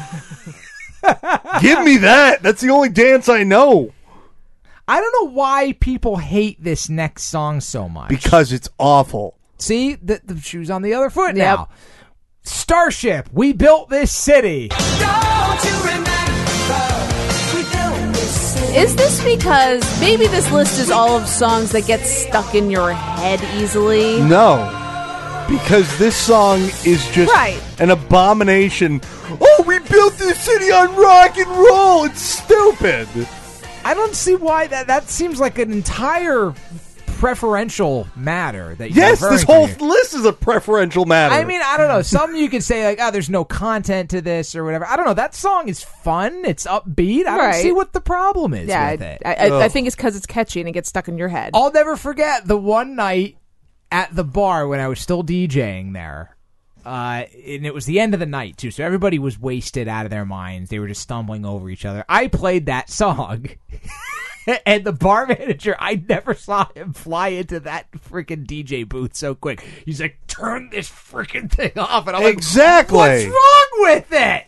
me that. That's the only dance I know. I don't know why people hate this next song so much. Because it's awful. See, the, the shoe's on the other foot Yep. now. Starship, we built this city. Don't you remember we built this city? Is this because maybe this list is all of songs that get stuck in your head easily? No. Because this song is just Right. an abomination. Oh, we built this city on rock and roll. It's stupid. I don't see why that. That seems like an entire preferential matter. That you're Yes, this referring whole to. list is a preferential matter. I mean, I don't know. Some you could say like, oh, there's no content to this or whatever. I don't know. That song is fun. It's upbeat. I don't Right. see what the problem is Yeah, with I, it. I, I, I Ugh. think it's because it's catchy and it gets stuck in your head. I'll never forget the one night at the bar when I was still DJing there. Uh, and it was the end of the night, too, so everybody was wasted out of their minds. They were just stumbling over each other. I played that song, and the bar manager, I never saw him fly into that freaking D J booth so quick. He's like, turn this freaking thing off. And I'm Exactly. like, what's wrong with it?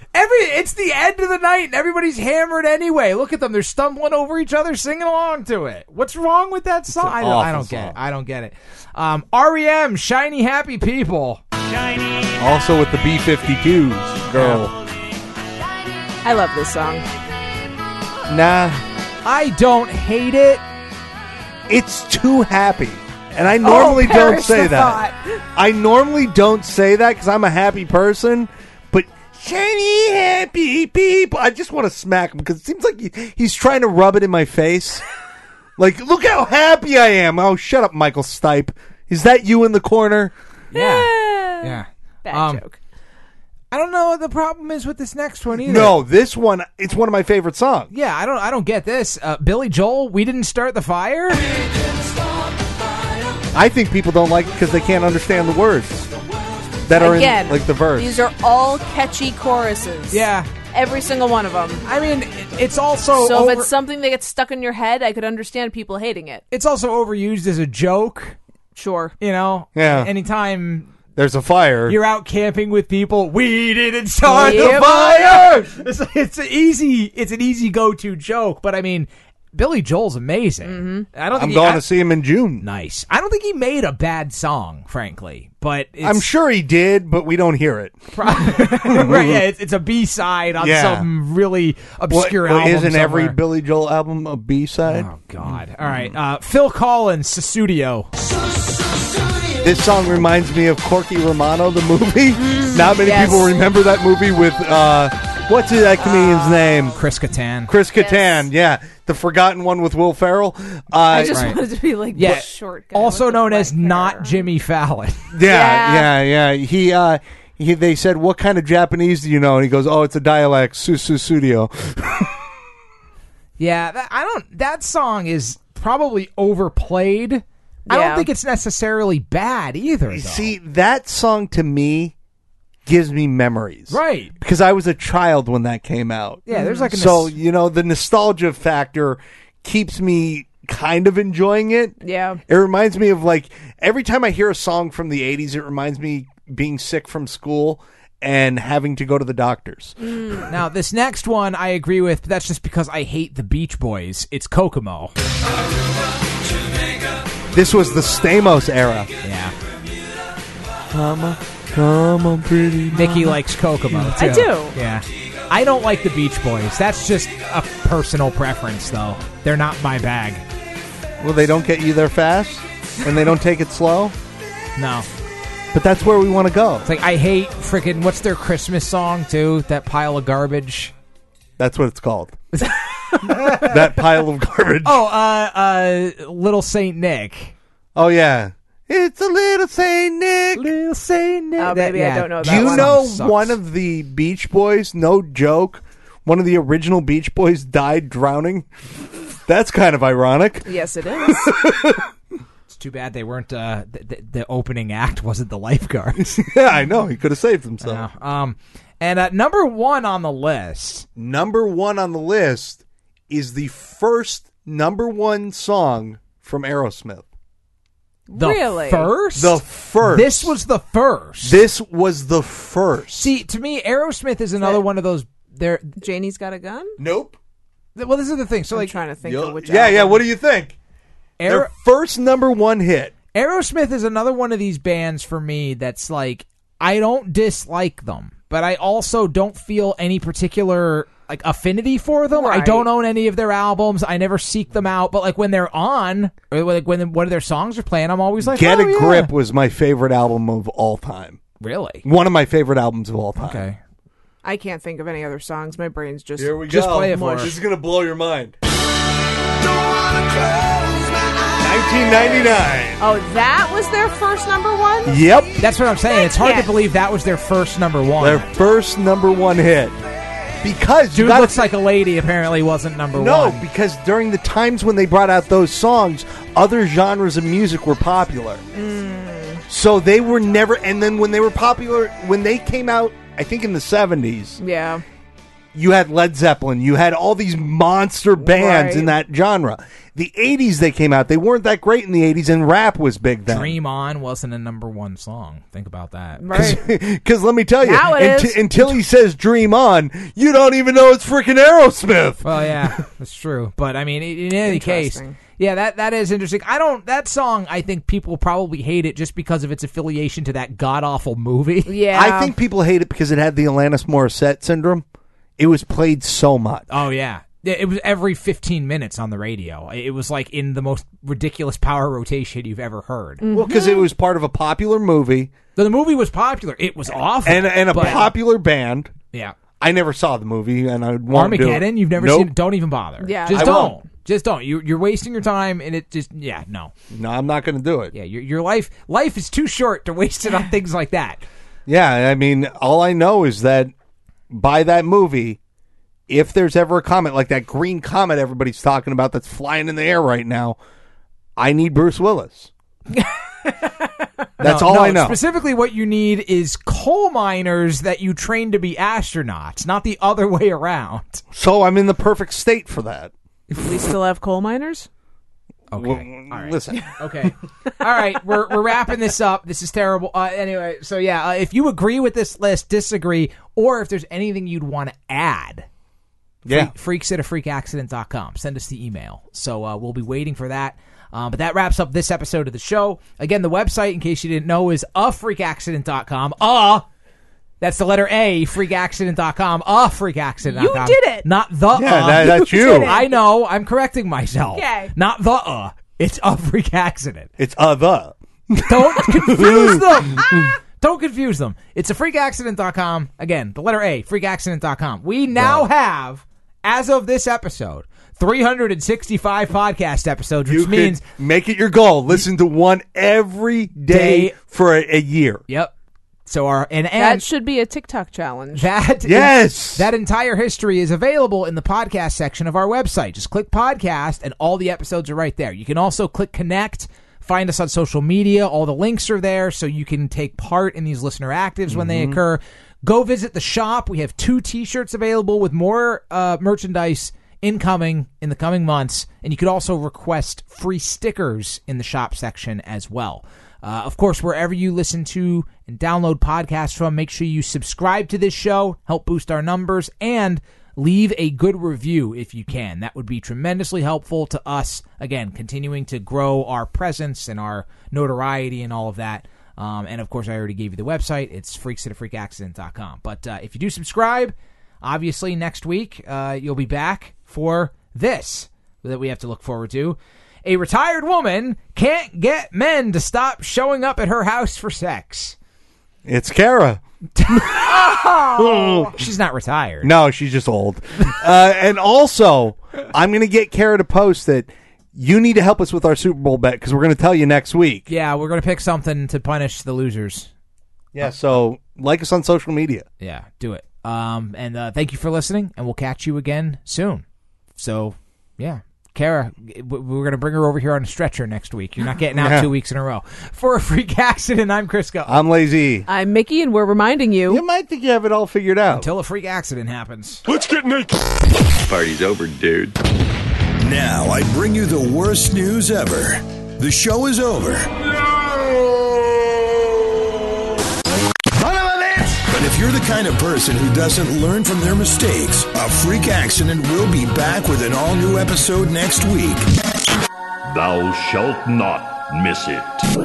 Every it's the end of the night and everybody's hammered anyway. Look at them; they're stumbling over each other, singing along to it. What's wrong with that song? I don't, I don't get it. I don't get it. Um, R E M, "Shiny Happy People." Also with the B fifty-twos, girl. I love this song. Nah, I don't hate it. it's too happy. And I normally oh, don't perish say the that. thought. I normally don't say that because I'm a happy person. But shiny happy people, I just want to smack him because it seems like he, he's trying to rub it in my face. Like, look how happy I am. Oh, shut up, Michael Stipe. Is that you in the corner? Yeah, yeah. Bad Um, joke. I don't know what the problem is with this next one either. No, this one, it's one of my favorite songs. Yeah, I don't. I don't get this. Uh, Billy Joel, "We Didn't Start the Fire." I think people don't like it because they can't understand the words that are Again, in like the verse. These are all catchy choruses. Yeah. Every single one of them. I mean, it's also So over- if it's something that gets stuck in your head, I could understand people hating it. it's also overused as a joke. Sure. You know. Yeah. Anytime There's a fire. you're out camping with people, we didn't start the Yep. fire. It's, it's an easy. It's an easy go-to joke, but I mean, Billy Joel's amazing. Mm-hmm. I don't. Think I'm he, going I- to see him in June. Nice. I don't think he made a bad song, frankly, but it's, I'm sure he did, but we don't hear it. right. Yeah, it's, it's a B side on Yeah. some really obscure Well, album. isn't every somewhere. Billy Joel album a B-side? Oh God! All right, uh, Phil Collins, "Sussudio." This song reminds me of Corky Romano, the movie. Not many yes. people remember that movie with, uh, what's that comedian's name? Chris Kattan. Chris Kattan, yeah. The forgotten one with Will Ferrell. Uh, I just Right. wanted to be like Yeah, the short guy. also with the known as black not hair. Jimmy Fallon. yeah, Yeah. yeah, yeah. He, uh, he, they said, what kind of Japanese do you know? And he goes, oh, it's a dialect, Sussudio. Yeah, that, I don't. That song is probably overplayed. I don't Yeah. think it's necessarily bad either. Though. See, that song to me gives me memories. right? Because I was a child when that came out. Yeah, there's like a So, nos- you know, the nostalgia factor keeps me kind of enjoying it. Yeah. It reminds me of, like, every time I hear a song from the eighties, it reminds me being sick from school and having to go to the doctors. Now this next one I agree with, but that's just because I hate the Beach Boys. It's Kokomo. This was the Stamos era. Yeah, Come on, come on, pretty. Mickey likes Kokomo too. I do. Yeah, I don't like the Beach Boys. That's just a personal preference, though. They're not my bag. Well, they don't get you there fast, and they don't take it slow. No. But that's where we want to go. It's like I hate freaking what's their Christmas song too? That pile of garbage. That's what it's called. That pile of garbage. Oh, uh, uh, Little Saint Nick. Oh yeah, it's a little Saint Nick. Little Saint Nick. Oh, maybe I don't know Do that you one. know Sucks. one of the Beach Boys? No joke. One of the original Beach Boys died drowning. That's kind of ironic. Yes, it is. It's too bad they weren't. Uh, the, the, the opening act wasn't the lifeguards. Yeah, I know. He could have saved himself. Uh, um, and uh, number one on the list. Number one on the list is the first number one song from Aerosmith. The Really? first. The first. This was the first. This was the first. See, to me, Aerosmith is another that- one of those. They're Janie's Got a Gun? Nope. well. This is the thing. So I'm like, trying to think Yo- of which yeah, yeah. album. What do you think? Aer- Their first number one hit. Aerosmith is another one of these bands for me that's like I don't dislike them, but I also don't feel any particular like affinity for them. I Right. don't own any of their albums. I never seek them out. But like when they're on, or like when one of their songs are playing, I'm always like, Get oh, a yeah. Grip was my favorite album of all time. Really? One of my favorite albums of all time. Okay. I can't think of any other songs. My brain's just. Here we Just go. play it for This us. is going to blow your mind. nineteen ninety-nine. Oh, that was their first number one? Yep. That's what I'm saying. It's hard Yeah. to believe that was their first number one. Their first number one hit. Because you Dude gotta Looks Like a Lady apparently wasn't number No, one. because during the times when they brought out those songs, other genres of music were popular. So they were never, and then when they were popular, when they came out, I think in the seventies, Yeah. you had Led Zeppelin, you had all these monster bands Right. in that genre. The eighties they came out. They weren't that great in the eighties, and rap was big then. Dream On wasn't a number one song. Think about that. Right. Because let me tell you, Now it unt- is. until he says Dream On, you don't even know it's freaking Aerosmith. Well, yeah, that's true. But I mean, in any case, Interesting. yeah, that that is interesting. I don't. That song, I think people probably hate it just because of its affiliation to that god awful movie. Yeah. I think people hate it because it had the Alanis Morissette syndrome. It was played so much. Oh yeah. It was every fifteen minutes on the radio. It was like in the most ridiculous power rotation you've ever heard. Well, because it was part of a popular movie So the movie was popular. It was awful. and and a but- popular band. Yeah. I never saw the movie, and I would want to do it. Armageddon, you've never Nope. seen it. Don't even bother. Yeah. Just I don't. won't. Just don't. You, you're wasting your time, and it just, yeah, no. No, I'm not going to do it. Yeah, your, your life life is too short to waste it on things like that. Yeah, I mean, all I know is that by that movie, if there's ever a comet like that green comet everybody's talking about that's flying in the air right now, I need Bruce Willis. That's No, all no, I know. Specifically, what you need is coal miners that you train to be astronauts, not the other way around. So I'm in the perfect state for that. we still have coal miners. Okay. Well, All right. Listen, Okay. All right. We're we're wrapping this up. This is terrible. Uh, anyway, so yeah, uh, if you agree with this list, disagree, or if there's anything you'd want to add, yeah. freaks at a freak accident dot com. Send us the email. So uh, we'll be waiting for that. Um, but that wraps up this episode of the show. Again, the website, in case you didn't know, is a freak accident dot com. Uh, that's the letter A, freak accident dot com. A freak accident dot com. You did it. Not the Yeah, uh. that- that's you. did it. I know. I'm correcting myself. Okay. Not the uh. It's a freak accident. It's other. Don't confuse them. Don't confuse them. It's a freak accident dot com. Again, the letter A, freak accident dot com. We now have, as of this episode, three hundred sixty-five podcast episodes, which You means could make it your goal. Listen to one every day, Day. for a, a year. yep. So our and That and should be a TikTok challenge. that Yes. that entire history is available in the podcast section of our website. Just click podcast, and all the episodes are right there. You can also click connect. Find us on social media. All the links are there, so you can take part in these listener actives when they occur. Go visit the shop. We have two T-shirts available with more uh, merchandise incoming in the coming months, and you could also request free stickers in the shop section as well. Uh, of course, wherever you listen to and download podcasts from, make sure you subscribe to this show, help boost our numbers, and leave a good review if you can. That would be tremendously helpful to us, again, continuing to grow our presence and our notoriety and all of that. Um, and, of course, I already gave you the website. It's freaks at a freak accident dot com. But uh, if you do subscribe, obviously next week uh, you'll be back for this that we have to look forward to. A retired woman can't get men to stop showing up at her house for sex. It's Kara. She's not retired. No, she's just old. uh, and also, I'm going to get Kara to post that you need to help us with our Super Bowl bet because we're going to tell you next week. Yeah, we're going to pick something to punish the losers. Yeah, so like us on social media. Yeah, do it. Um, and uh, thank you for listening, and we'll catch you again soon. So, yeah. Kara, we're going to bring her over here on a stretcher next week. You're not getting out Yeah. two weeks in a row. For a freak accident, I'm Crisco. I'm Lazy. I'm Mickey, and we're reminding you. You might think you have it all figured out. Until a freak accident happens. Let's get naked. Party's over, dude. Now I bring you the worst news ever. The show is over. But if you're the kind of person who doesn't learn from their mistakes, A Freak Accident will be back with an all-new episode next week. Thou shalt not miss it.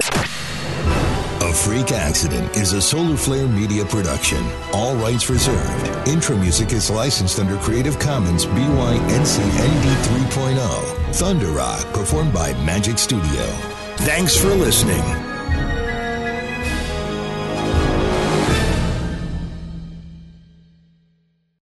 A Freak Accident is a Solar Flare Media production. All rights reserved. Intro music is licensed under Creative Commons B Y N C N D three point oh. Thunder Rock, performed by Magic Studio. Thanks for listening.